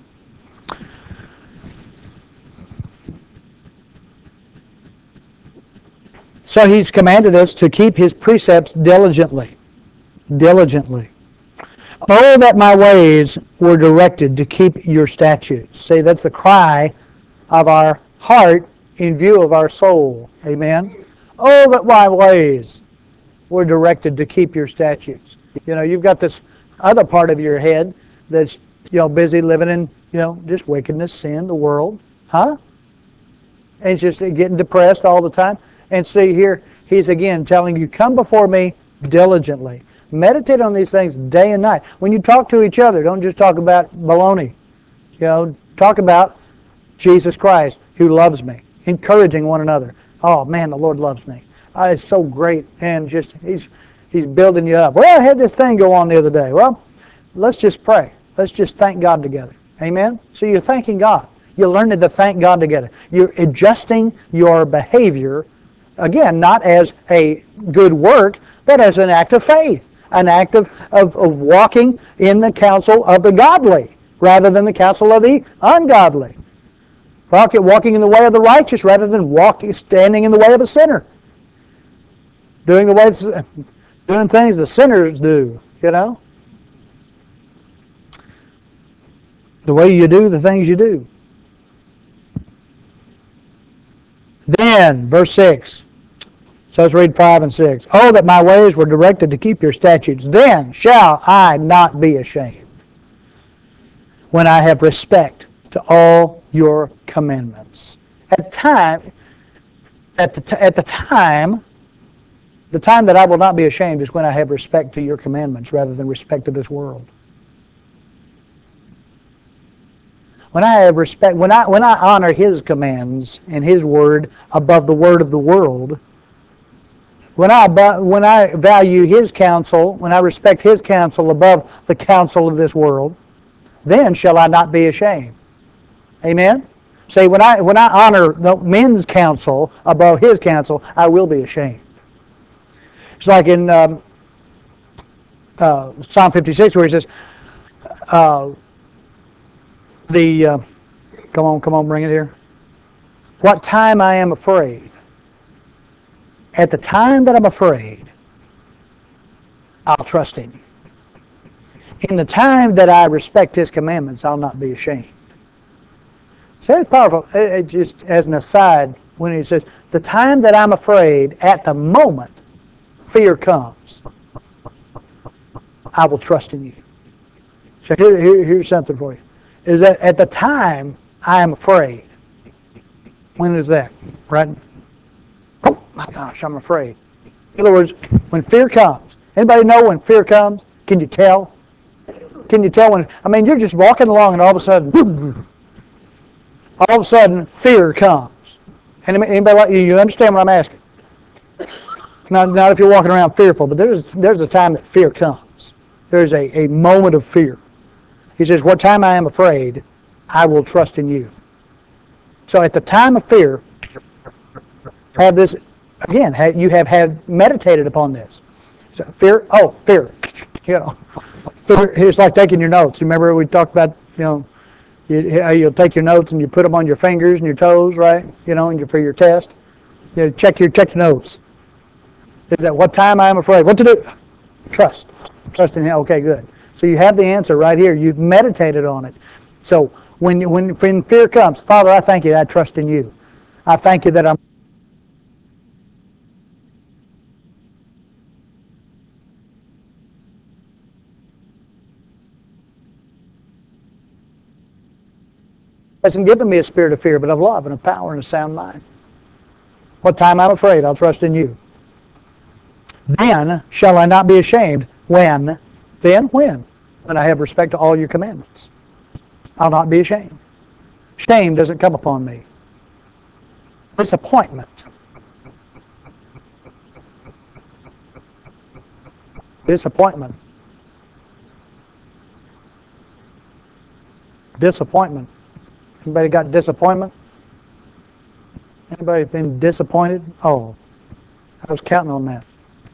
So he's commanded us to keep his precepts diligently. Diligently. Oh, that my ways were directed to keep your statutes. See, that's the cry of our heart in view of our soul. Amen? Oh, that my ways were directed to keep your statutes. You know, you've got this other part of your head that's, busy living in, just wickedness, sin, the world. Huh? And it's just getting depressed all the time. And see here, he's again telling you, come before me diligently. Meditate on these things day and night. When you talk to each other, don't just talk about baloney. Talk about Jesus Christ who loves me. Encouraging one another. Oh man, the Lord loves me. It's so great. And just he's building you up. Well, I had this thing go on the other day. Well, let's just pray. Let's just thank God together. Amen? So you're thanking God. You're learning to thank God together. You're adjusting your behavior, again, not as a good work, but as an act of faith. An act of walking in the counsel of the godly rather than the counsel of the ungodly. Walking in the way of the righteous rather than standing in the way of a sinner. Doing things the sinners do, The way you do the things you do. Then, verse 6. So let's read 5 and 6. Oh, that my ways were directed to keep your statutes. Then shall I not be ashamed when I have respect to all your commandments. The time that I will not be ashamed is when I have respect to your commandments rather than respect to this world. When I have respect, when I honor His commands and His word above the word of the world, when I value His counsel, when I respect His counsel above the counsel of this world, then shall I not be ashamed. Amen? See, when I honor the men's counsel above His counsel, I will be ashamed. It's like in Psalm 56 where He says, come on, bring it here. What time I am afraid. At the time that I'm afraid, I'll trust Him. In the time that I respect His commandments, I'll not be ashamed. So it's powerful. It just as an aside, when He says, the time that I'm afraid, at the moment fear comes, I will trust in you. So here's something for you. Is that at the time I am afraid. When is that? Right? Oh my gosh, I'm afraid. In other words, when fear comes. Anybody know when fear comes? Can you tell? Can you tell when? I mean, you're just walking along and all of a sudden, fear comes. Anybody you understand what I'm asking? Not if you're walking around fearful, but there's a time that fear comes. There's a moment of fear. He says, what time I am afraid, I will trust in you. So at the time of fear, have this, again, you have had meditated upon this. So fear. Fear. Fear, it's like taking your notes. You remember we talked about, you'll take your notes and you put them on your fingers and your toes, right? And for your test. Check your notes. Is that what time I am afraid? What to do? Trust. Trust in Him. Okay, good. So you have the answer right here. You've meditated on it. So when fear comes, Father, I thank you that I trust in you. I thank you that I'm hasn't given me a spirit of fear, but of love and of power and a sound mind. What time I'm afraid, I'll trust in you. Then shall I not be ashamed when? Then when? When I have respect to all your commandments. I'll not be ashamed. Shame doesn't come upon me. Disappointment. Disappointment. Disappointment. Anybody got disappointment? Anybody been disappointed? Oh, I was counting on that.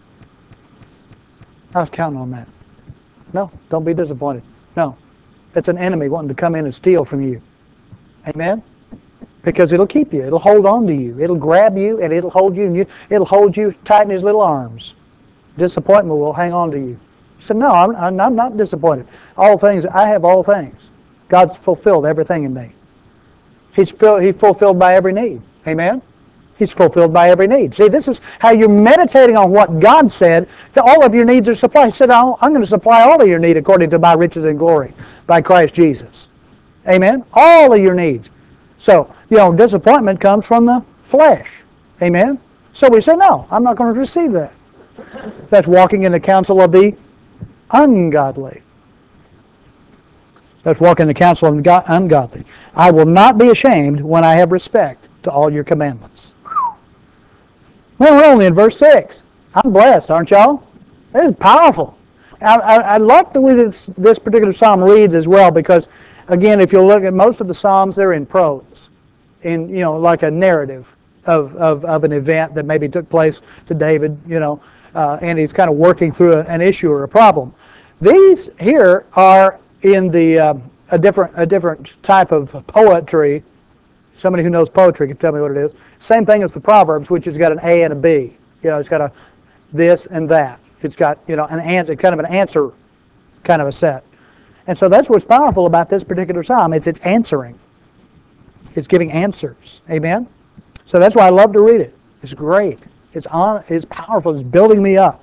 I was counting on that. No, don't be disappointed. No. It's an enemy wanting to come in and steal from you. Amen? Because it'll keep you. It'll hold on to you. It'll grab you and it'll hold you. And it'll hold you tight in his little arms. Disappointment will hang on to you. He said, no, I'm not disappointed. All things, I have all things. God's fulfilled everything in me. He's fulfilled by every need. Amen? He's fulfilled by every need. See, this is how you're meditating on what God said, that all of your needs are supplied. He said, I'm going to supply all of your need according to my riches and glory by Christ Jesus. Amen? All of your needs. So, disappointment comes from the flesh. Amen? So we say, no, I'm not going to receive that. That's walking in the counsel of the ungodly. That's walking in the counsel of the ungodly. I will not be ashamed when I have respect to all your commandments. Well, we're only in verse 6. I'm blessed, aren't y'all? It is powerful. I like the way this particular psalm reads as well because, again, if you look at most of the psalms, they're in prose, in like a narrative of an event that maybe took place to David, and he's kind of working through an issue or a problem. These here are in the a different type of poetry. Somebody who knows poetry can tell me what it is. Same thing as the Proverbs, which has got an A and a B. It's got a this and that. It's got an answer, kind of an answer, kind of a set. And so that's what's powerful about this particular psalm. It's answering. It's giving answers. Amen. So that's why I love to read it. It's great. It's powerful. It's building me up.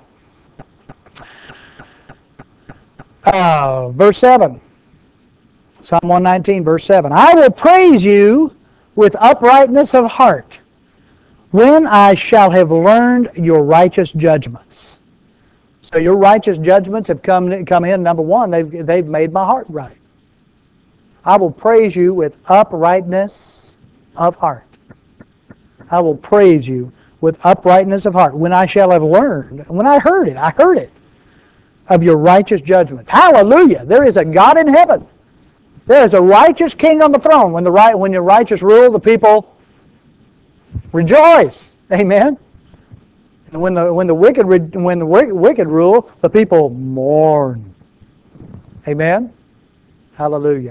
Verse 7. Psalm 119, verse 7. I will praise you with uprightness of heart when I shall have learned your righteous judgments. So your righteous judgments have come in. Number one, they've made my heart right. I will praise you with uprightness of heart. I will praise you with uprightness of heart when I shall have learned. When I heard it of your righteous judgments. Hallelujah! There is a God in heaven. There is a righteous king on the throne. When your righteous rule, the people rejoice. Amen. And when the wicked rule, the people mourn. Amen. Hallelujah.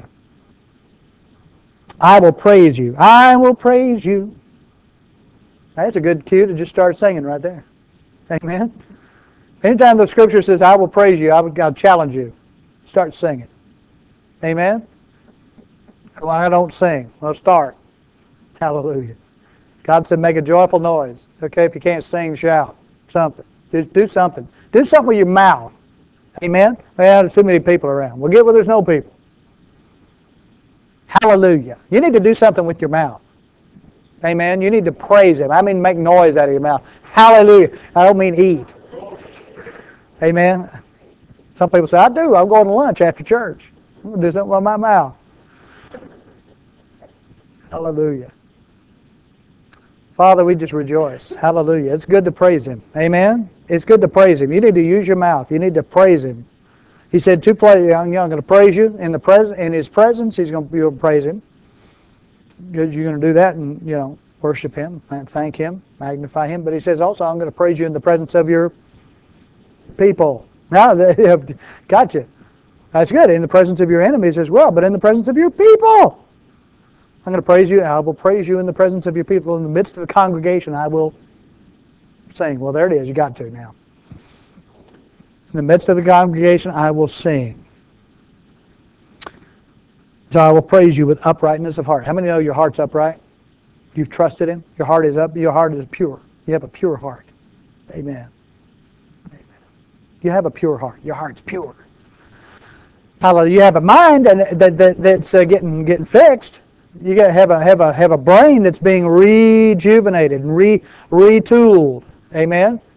I will praise you. I will praise you. That's a good cue to just start singing right there. Amen. Anytime the scripture says, I will praise you, I'll challenge you. Start singing. Amen. Well, I don't sing. Well, start. Hallelujah. God said make a joyful noise. Okay, if you can't sing, shout. Something. Do something. Do something with your mouth. Amen? Well, there's too many people around. Well, get where there's no people. Hallelujah. You need to do something with your mouth. Amen? You need to praise Him. I mean make noise out of your mouth. Hallelujah. I don't mean eat. Amen? Some people say, I do. I'm going to lunch after church. I'm going to do something with my mouth. Hallelujah. Father, we just rejoice. Hallelujah. It's good to praise Him. Amen? It's good to praise Him. You need to use your mouth. You need to praise Him. He said, I'm going to praise you in His presence. You're going to praise Him. You're going to do that and, worship Him, and thank Him, magnify Him. But He says also, I'm going to praise you in the presence of your people. Now, they have got you. That's good. In the presence of your enemies as well, but in the presence of your people. I'm going to praise you. I will praise you in the presence of your people. In the midst of the congregation, I will sing. Well, there it is. You got to now. In the midst of the congregation, I will sing. So I will praise you with uprightness of heart. How many know your heart's upright? You've trusted Him. Your heart is up. Your heart is pure. You have a pure heart. Amen. Amen. You have a pure heart. Your heart's pure. Hallelujah. You have a mind that's getting fixed. You got to have a brain that's being rejuvenated and retooled. Amen.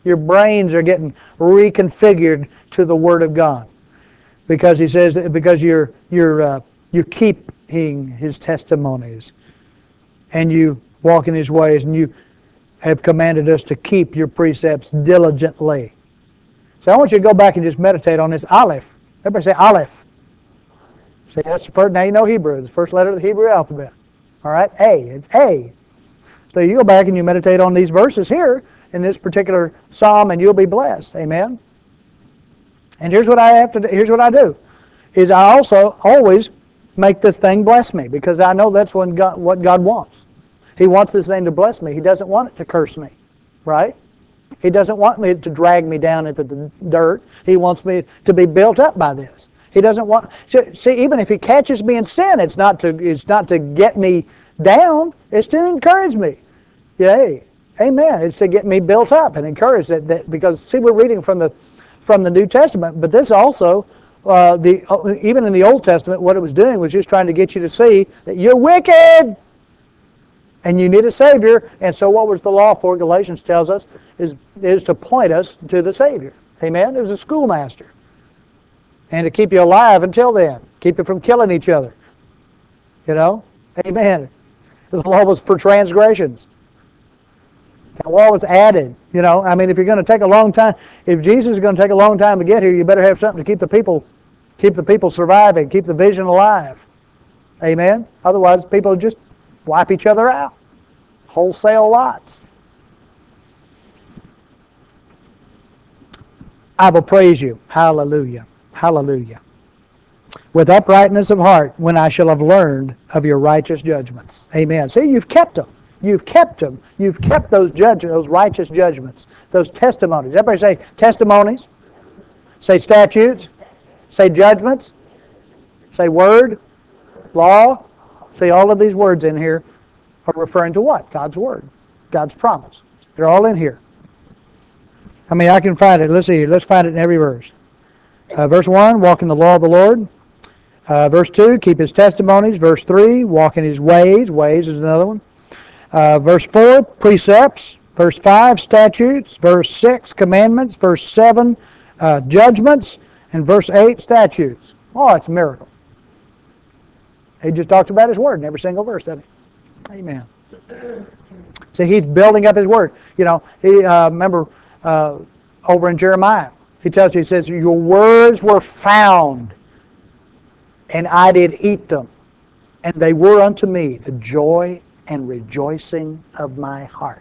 Your brains are getting reconfigured to the Word of God. Because he says, because you're keeping His testimonies, and you walk in His ways, and you have commanded us to keep your precepts diligently. So I want you to go back and just meditate on this Aleph. Everybody say Aleph. See, that's the first. Now you know Hebrew. It's the first letter of the Hebrew alphabet. All right, A. It's A. So you go back and you meditate on these verses here in this particular psalm, and you'll be blessed. Amen. And here's what I have to do. Here's what I do: is I also always make this thing bless me, because I know that's what God wants. He wants this thing to bless me. He doesn't want it to curse me, right? He doesn't want me to drag me down into the dirt. He wants me to be built up by this. He doesn't want. See, even if He catches me in sin, it's not to get me down. It's to encourage me. Yay, amen. It's to get me built up and encouraged. That because see, we're reading from the New Testament, but this also even in the Old Testament, what it was doing was just trying to get you to see that you're wicked and you need a Savior. And so what was the law for? Galatians tells us is to point us to the Savior. Amen? It was a schoolmaster. And to keep you alive until then. Keep you from killing each other. You know? Amen. The law was for transgressions. The law was added. You know, I mean, if you're going to take a long time, if Jesus is going to take a long time to get here, you better have something to keep the people surviving, keep the vision alive. Amen? Otherwise, people just wipe each other out. Wholesale lots. I will praise you. Hallelujah. Hallelujah. With uprightness of heart, when I shall have learned of your righteous judgments. Amen. See, you've kept them. You've kept them. You've kept those those righteous judgments, those testimonies. Everybody say testimonies. Say statutes. Say judgments. Say word. Law. See, all of these words in here are referring to what? God's word. God's promise. They're all in here. I mean, I can find it. Let's see here. Let's find it in every verse. Verse 1, walk in the law of the Lord. Verse 2, keep His testimonies. Verse 3, walk in His ways. Ways is another one. Verse 4, precepts. Verse 5, statutes. Verse 6, commandments. Verse 7, judgments. And verse 8, statutes. Oh, it's a miracle. He just talks about His word in every single verse, doesn't he? Amen. So He's building up His word. You know, He remember over in Jeremiah, He tells you, He says, your words were found, and I did eat them, and they were unto me the joy and rejoicing of my heart.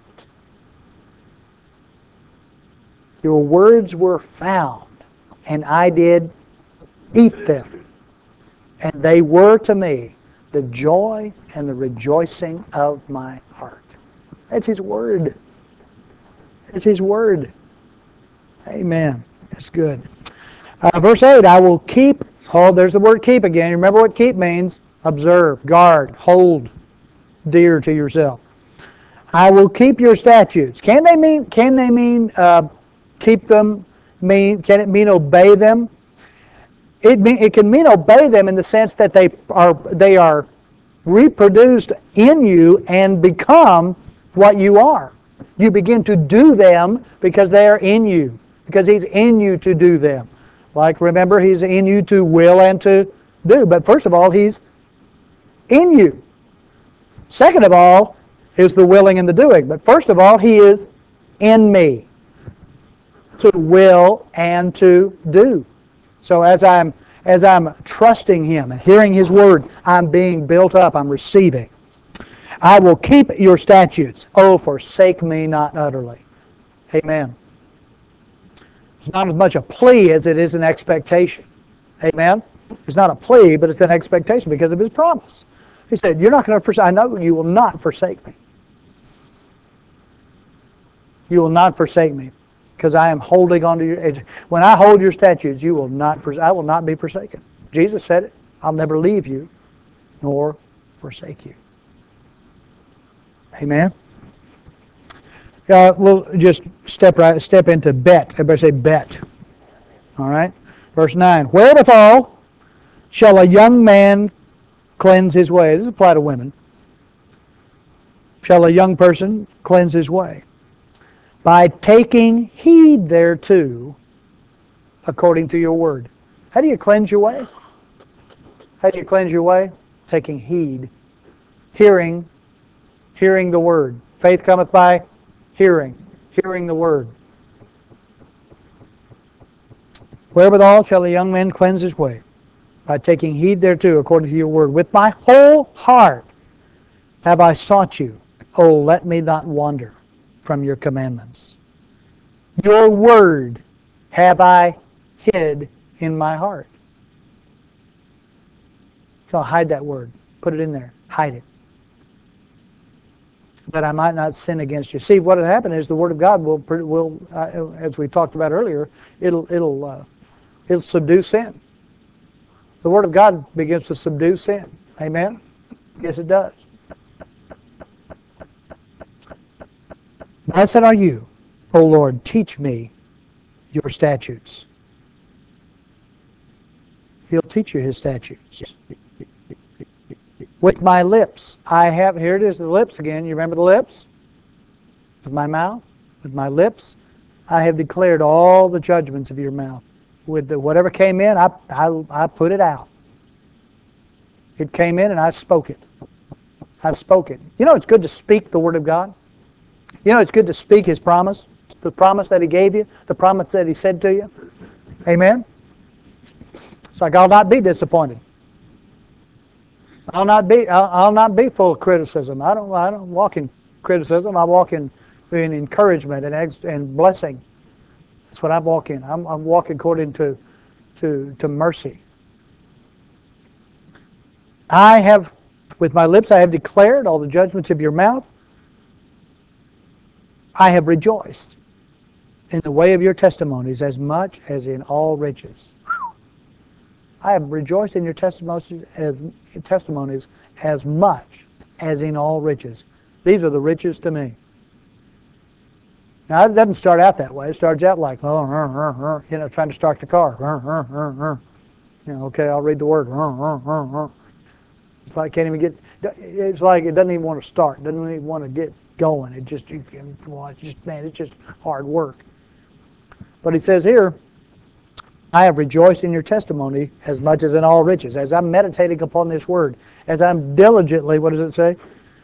Your words were found, and I did eat them, and they were to me the joy and the rejoicing of my heart. That's His word. It's His word. Amen. That's good. Verse 8, I will keep. Oh, there's the word keep again. You remember what keep means? Observe, guard, hold dear to yourself. I will keep your statutes. Can they mean keep them? Can it mean obey them? It can mean obey them in the sense that they are reproduced in you and become what you are. You begin to do them because they are in you, because He's in you to do them. Like, remember, He's in you to will and to do. But first of all, He's in you. Second of all is the willing and the doing. But first of all, He is in me to will and to do. So as I'm trusting Him and hearing His word, I'm being built up. I'm receiving. I will keep your statutes. Oh, forsake me not utterly. Amen. It's not as much a plea as it is an expectation. Amen. It's not a plea, but it's an expectation because of His promise. He said, you're not going to forsake. I know you will not forsake me. You will not forsake me, because I am holding on to your. When I hold your statutes, I will not be forsaken. Jesus said it. I'll never leave you, nor forsake you. Amen. We'll just step into bet. Everybody say bet. All right. Verse 9. Wherewithal shall a young man cleanse his way? This applies to women. Shall a young person cleanse his way? by taking heed thereto according to your word. How do you cleanse your way? How do you cleanse your way? Taking heed. Hearing the word. Faith cometh by hearing the word. Wherewithal shall a young man cleanse his way? By taking heed thereto according to your word. With my whole heart have I sought you. Oh, let me not wander from your commandments. Your word have I hid in my heart. So hide that word. Put it in there. Hide it. That I might not sin against you. See, what will happen is the Word of God will as we talked about earlier, it'll subdue sin. The Word of God begins to subdue sin. Amen? Yes, it does. Blessed are you, O Lord, teach me your statutes. He'll teach you His statutes. With my lips, I have, here it is, the lips again. You remember the lips? With my mouth, with my lips, I have declared all the judgments of your mouth. With whatever came in, I put it out. It came in and I spoke it. I spoke it. You know it's good to speak the Word of God? You know it's good to speak His promise? The promise that He gave you? The promise that He said to you? Amen? It's like, I'll not be disappointed. I'll not be full of criticism. I don't walk in criticism. I walk in encouragement and blessing. That's what I walk in. I'm walking according to mercy. I have, with my lips, I have declared all the judgments of your mouth. I have rejoiced in the way of your testimonies as much as in all riches. I have rejoiced in your testimonies as much as in all riches. These are the riches to me. Now, it doesn't start out that way. It starts out like, trying to start the car. Okay, I'll read the word. It's like it's like it doesn't even want to start. It doesn't even want to get going. It's just hard work. But he says here, I have rejoiced in your testimony as much as in all riches. As I'm meditating upon this word, as I'm diligently, what does it say?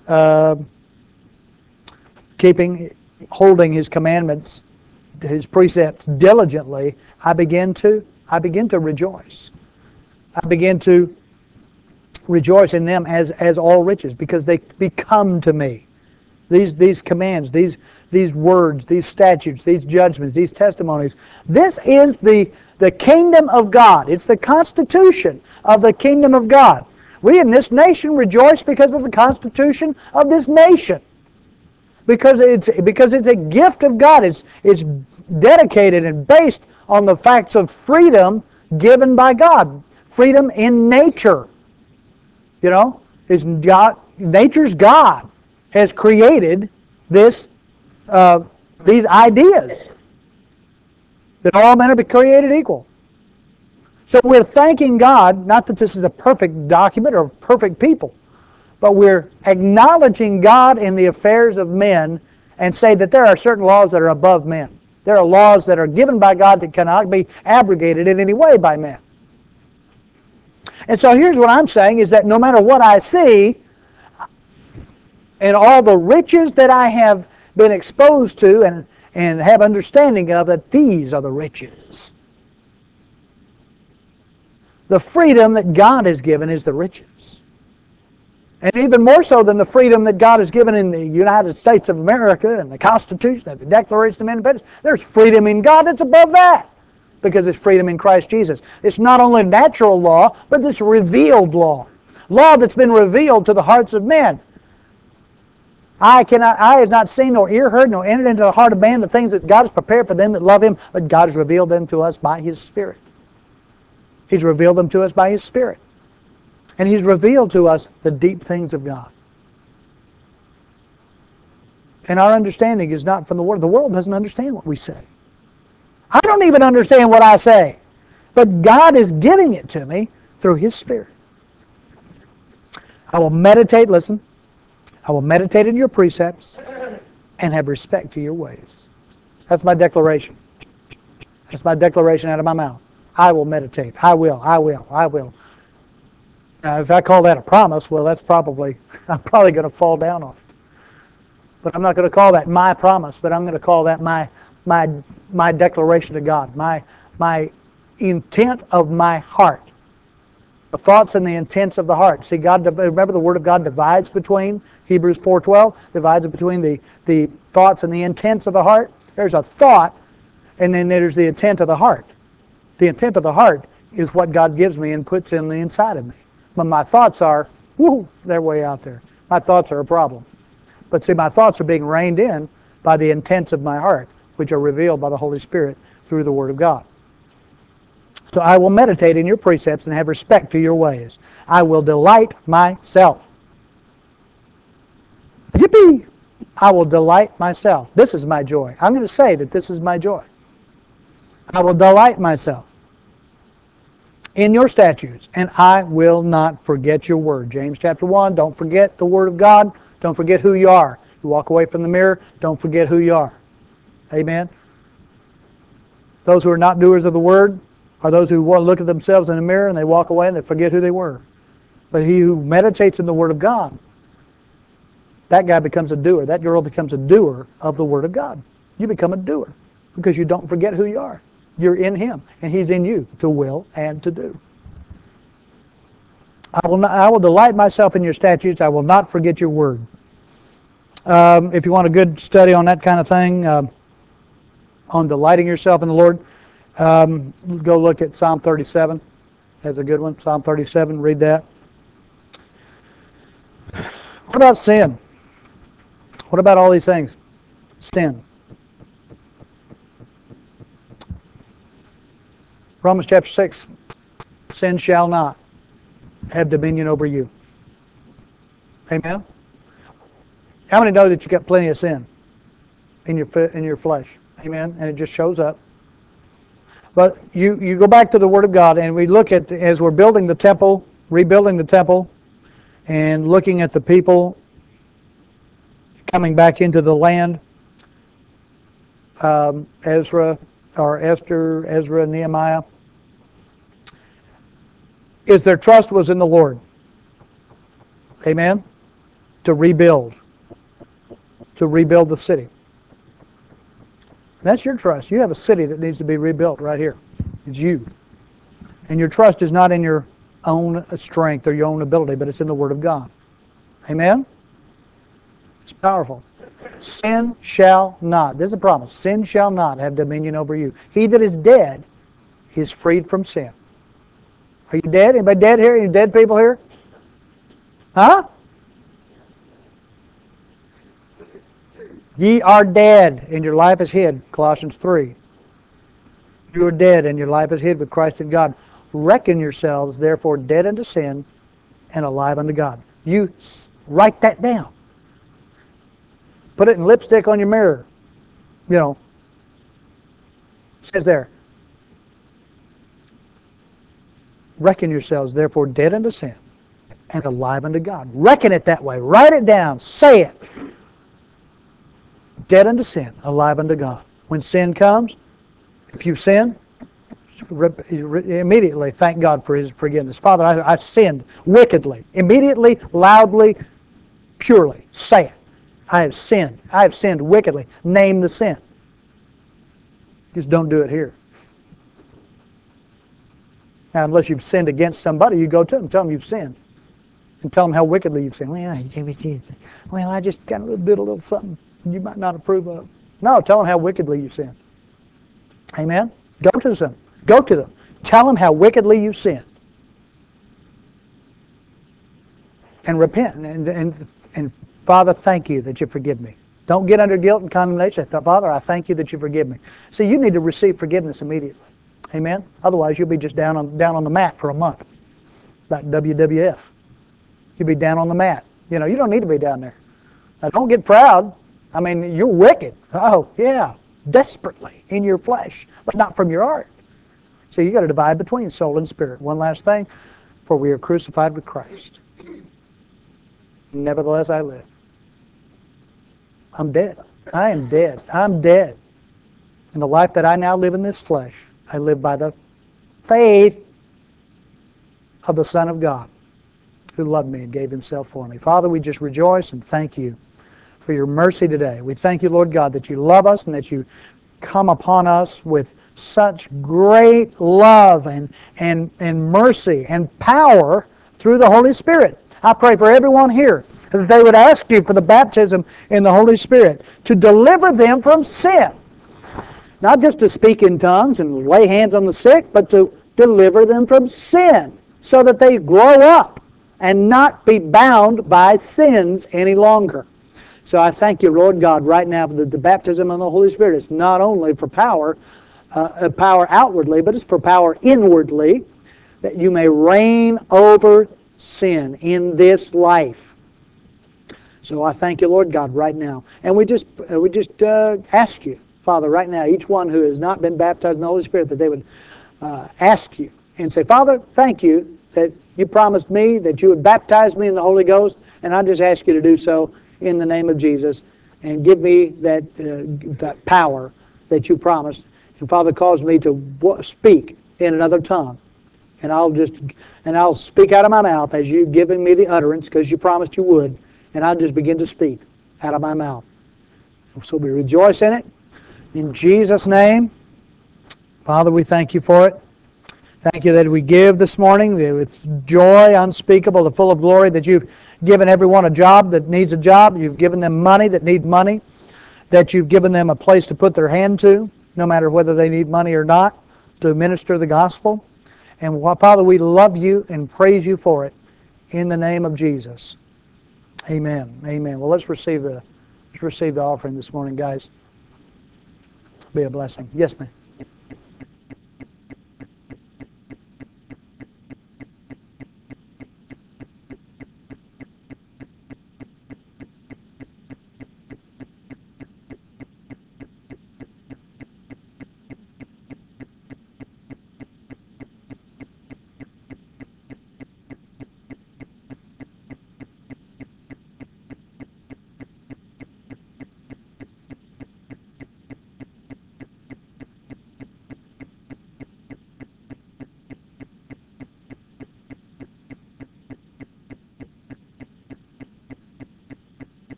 Holding His commandments, His precepts diligently, I begin to rejoice. I begin to rejoice in them as all riches because they become to me. These commands, these words, these statutes, these judgments, these testimonies. This is the kingdom of God. It's the constitution of the kingdom of God. We in this nation rejoice because of the constitution of this nation. Because it's a gift of God. It's dedicated and based on the facts of freedom given by God. Freedom in nature. You know, nature's God has created these ideas that all men are created equal. So we're thanking God, not that this is a perfect document or perfect people, but we're acknowledging God in the affairs of men and say that there are certain laws that are above men. There are laws that are given by God that cannot be abrogated in any way by men. And so here's what I'm saying is that no matter what I see and all the riches that I have been exposed to and have understanding of, that these are the riches. The freedom that God has given is the riches. And even more so than the freedom that God has given in the United States of America and the Constitution and the Declaration of Independence, there's freedom in God that's above that because it's freedom in Christ Jesus. It's not only natural law, but it's revealed law. Law that's been revealed to the hearts of men. Eye has not seen, nor ear heard, nor entered into the heart of man the things that God has prepared for them that love Him, but God has revealed them to us by His Spirit. He's revealed them to us by His Spirit. And He's revealed to us the deep things of God. And our understanding is not from the world. The world doesn't understand what we say. I don't even understand what I say. But God is giving it to me through His Spirit. I will meditate, listen, I will meditate in your precepts and have respect to your ways. That's my declaration. That's my declaration out of my mouth. I will meditate. I will. I will. I will. Now, if I call that a promise, well, I'm probably going to fall down on it. But I'm not going to call that my promise, but I'm going to call that my declaration to God, my intent of my heart. The thoughts and the intents of the heart. See, God, remember the Word of God divides between, Hebrews 4:12, divides between the thoughts and the intents of the heart. There's a thought, and then there's the intent of the heart. The intent of the heart is what God gives me and puts in the inside of me. But my thoughts are, they're way out there. My thoughts are a problem. But see, my thoughts are being reined in by the intents of my heart, which are revealed by the Holy Spirit through the Word of God. So I will meditate in your precepts and have respect to your ways. I will delight myself. Yippee! I will delight myself. This is my joy. I'm going to say that this is my joy. I will delight myself in your statutes, and I will not forget your word. James chapter 1, don't forget the Word of God. Don't forget who you are. You walk away from the mirror, don't forget who you are. Amen? Those who are not doers of the Word are those who look at themselves in the mirror and they walk away and they forget who they were. But he who meditates in the Word of God, that guy becomes a doer. That girl becomes a doer of the Word of God. You become a doer because you don't forget who you are. You're in Him, and He's in you to will and to do. I will delight myself in your statutes. I will not forget your word. If you want a good study on that kind of thing, on delighting yourself in the Lord, go look at Psalm 37. That's a good one. Psalm 37, read that. What about sin? What about all these things? Sin. Romans chapter 6, sin shall not have dominion over you. Amen? How many know that you got plenty of sin in your flesh? Amen? And it just shows up. But you go back to the Word of God, and we look at, as we're building the temple, rebuilding the temple, and looking at the people coming back into the land, Ezra, Nehemiah, is their trust was in the Lord. Amen? To rebuild the city. That's your trust. You have a city that needs to be rebuilt right here. It's you. And your trust is not in your own strength or your own ability, but it's in the Word of God. Amen? It's powerful. Sin shall not. There's a promise. Sin shall not have dominion over you. He that is dead is freed from sin. Are you dead? Anybody dead here? Any dead people here? Huh? Ye are dead, and your life is hid. Colossians 3. You are dead, and your life is hid with Christ in God. Reckon yourselves, therefore, dead unto sin and alive unto God. You write that down. Put it in lipstick on your mirror. You know. It says there. Reckon yourselves, therefore, dead unto sin and alive unto God. Reckon it that way. Write it down. Say it. Dead unto sin, alive unto God. When sin comes, if you sin, immediately thank God for His forgiveness. Father, I've sinned wickedly. Immediately, loudly, purely. Say it. I have sinned. I have sinned wickedly. Name the sin. Just don't do it here. Now, unless you've sinned against somebody, you go to them, tell them you've sinned. And tell them how wickedly you've sinned. Well, I just kind of did a little something you might not approve of. No, tell them how wickedly you sinned. Amen? Go to them. Go to them. Tell them how wickedly you sinned. And repent. And Father, thank you that you forgive me. Don't get under guilt and condemnation. Father, I thank you that you forgive me. See, you need to receive forgiveness immediately. Amen? Otherwise, you'll be just down on the mat for a month. Like WWF. You'll be down on the mat. You know, you don't need to be down there. Now, don't get proud. I mean, you're wicked. Oh, yeah. Desperately in your flesh, but not from your heart. So you got to divide between soul and spirit. One last thing. For we are crucified with Christ. Nevertheless, I live. I'm dead. I am dead. I'm dead. And the life that I now live in this flesh, I live by the faith of the Son of God, who loved me and gave Himself for me. Father, we just rejoice and thank You for Your mercy today. We thank You, Lord God, that You love us and that You come upon us with such great love and mercy and power through the Holy Spirit. I pray for everyone here that they would ask You for the baptism in the Holy Spirit to deliver them from sin. Not just to speak in tongues and lay hands on the sick, but to deliver them from sin so that they grow up and not be bound by sins any longer. So I thank You, Lord God, right now that the baptism of the Holy Spirit is not only for power outwardly, but it's for power inwardly, that You may reign over sin in this life. So I thank You, Lord God, right now. And we just ask You, Father, right now, each one who has not been baptized in the Holy Spirit, that they would ask You and say, Father, thank You that You promised me that You would baptize me in the Holy Ghost, and I just ask You to do so in the name of Jesus, and give me that power that You promised. And Father, cause me to speak in another tongue, and I'll speak out of my mouth as You've given me the utterance, because You promised You would, and I'll just begin to speak out of my mouth. So we rejoice in it. In Jesus' name, Father, we thank You for it. Thank You that we give this morning with joy unspeakable and full of glory, that You've given everyone a job that needs a job. You've given them money that need money, that You've given them a place to put their hand to, no matter whether they need money or not, to minister the gospel. And Father, we love You and praise You for it in the name of Jesus. Amen. Amen. Well, let's receive the offering this morning, guys. Be a blessing. Yes, ma'am.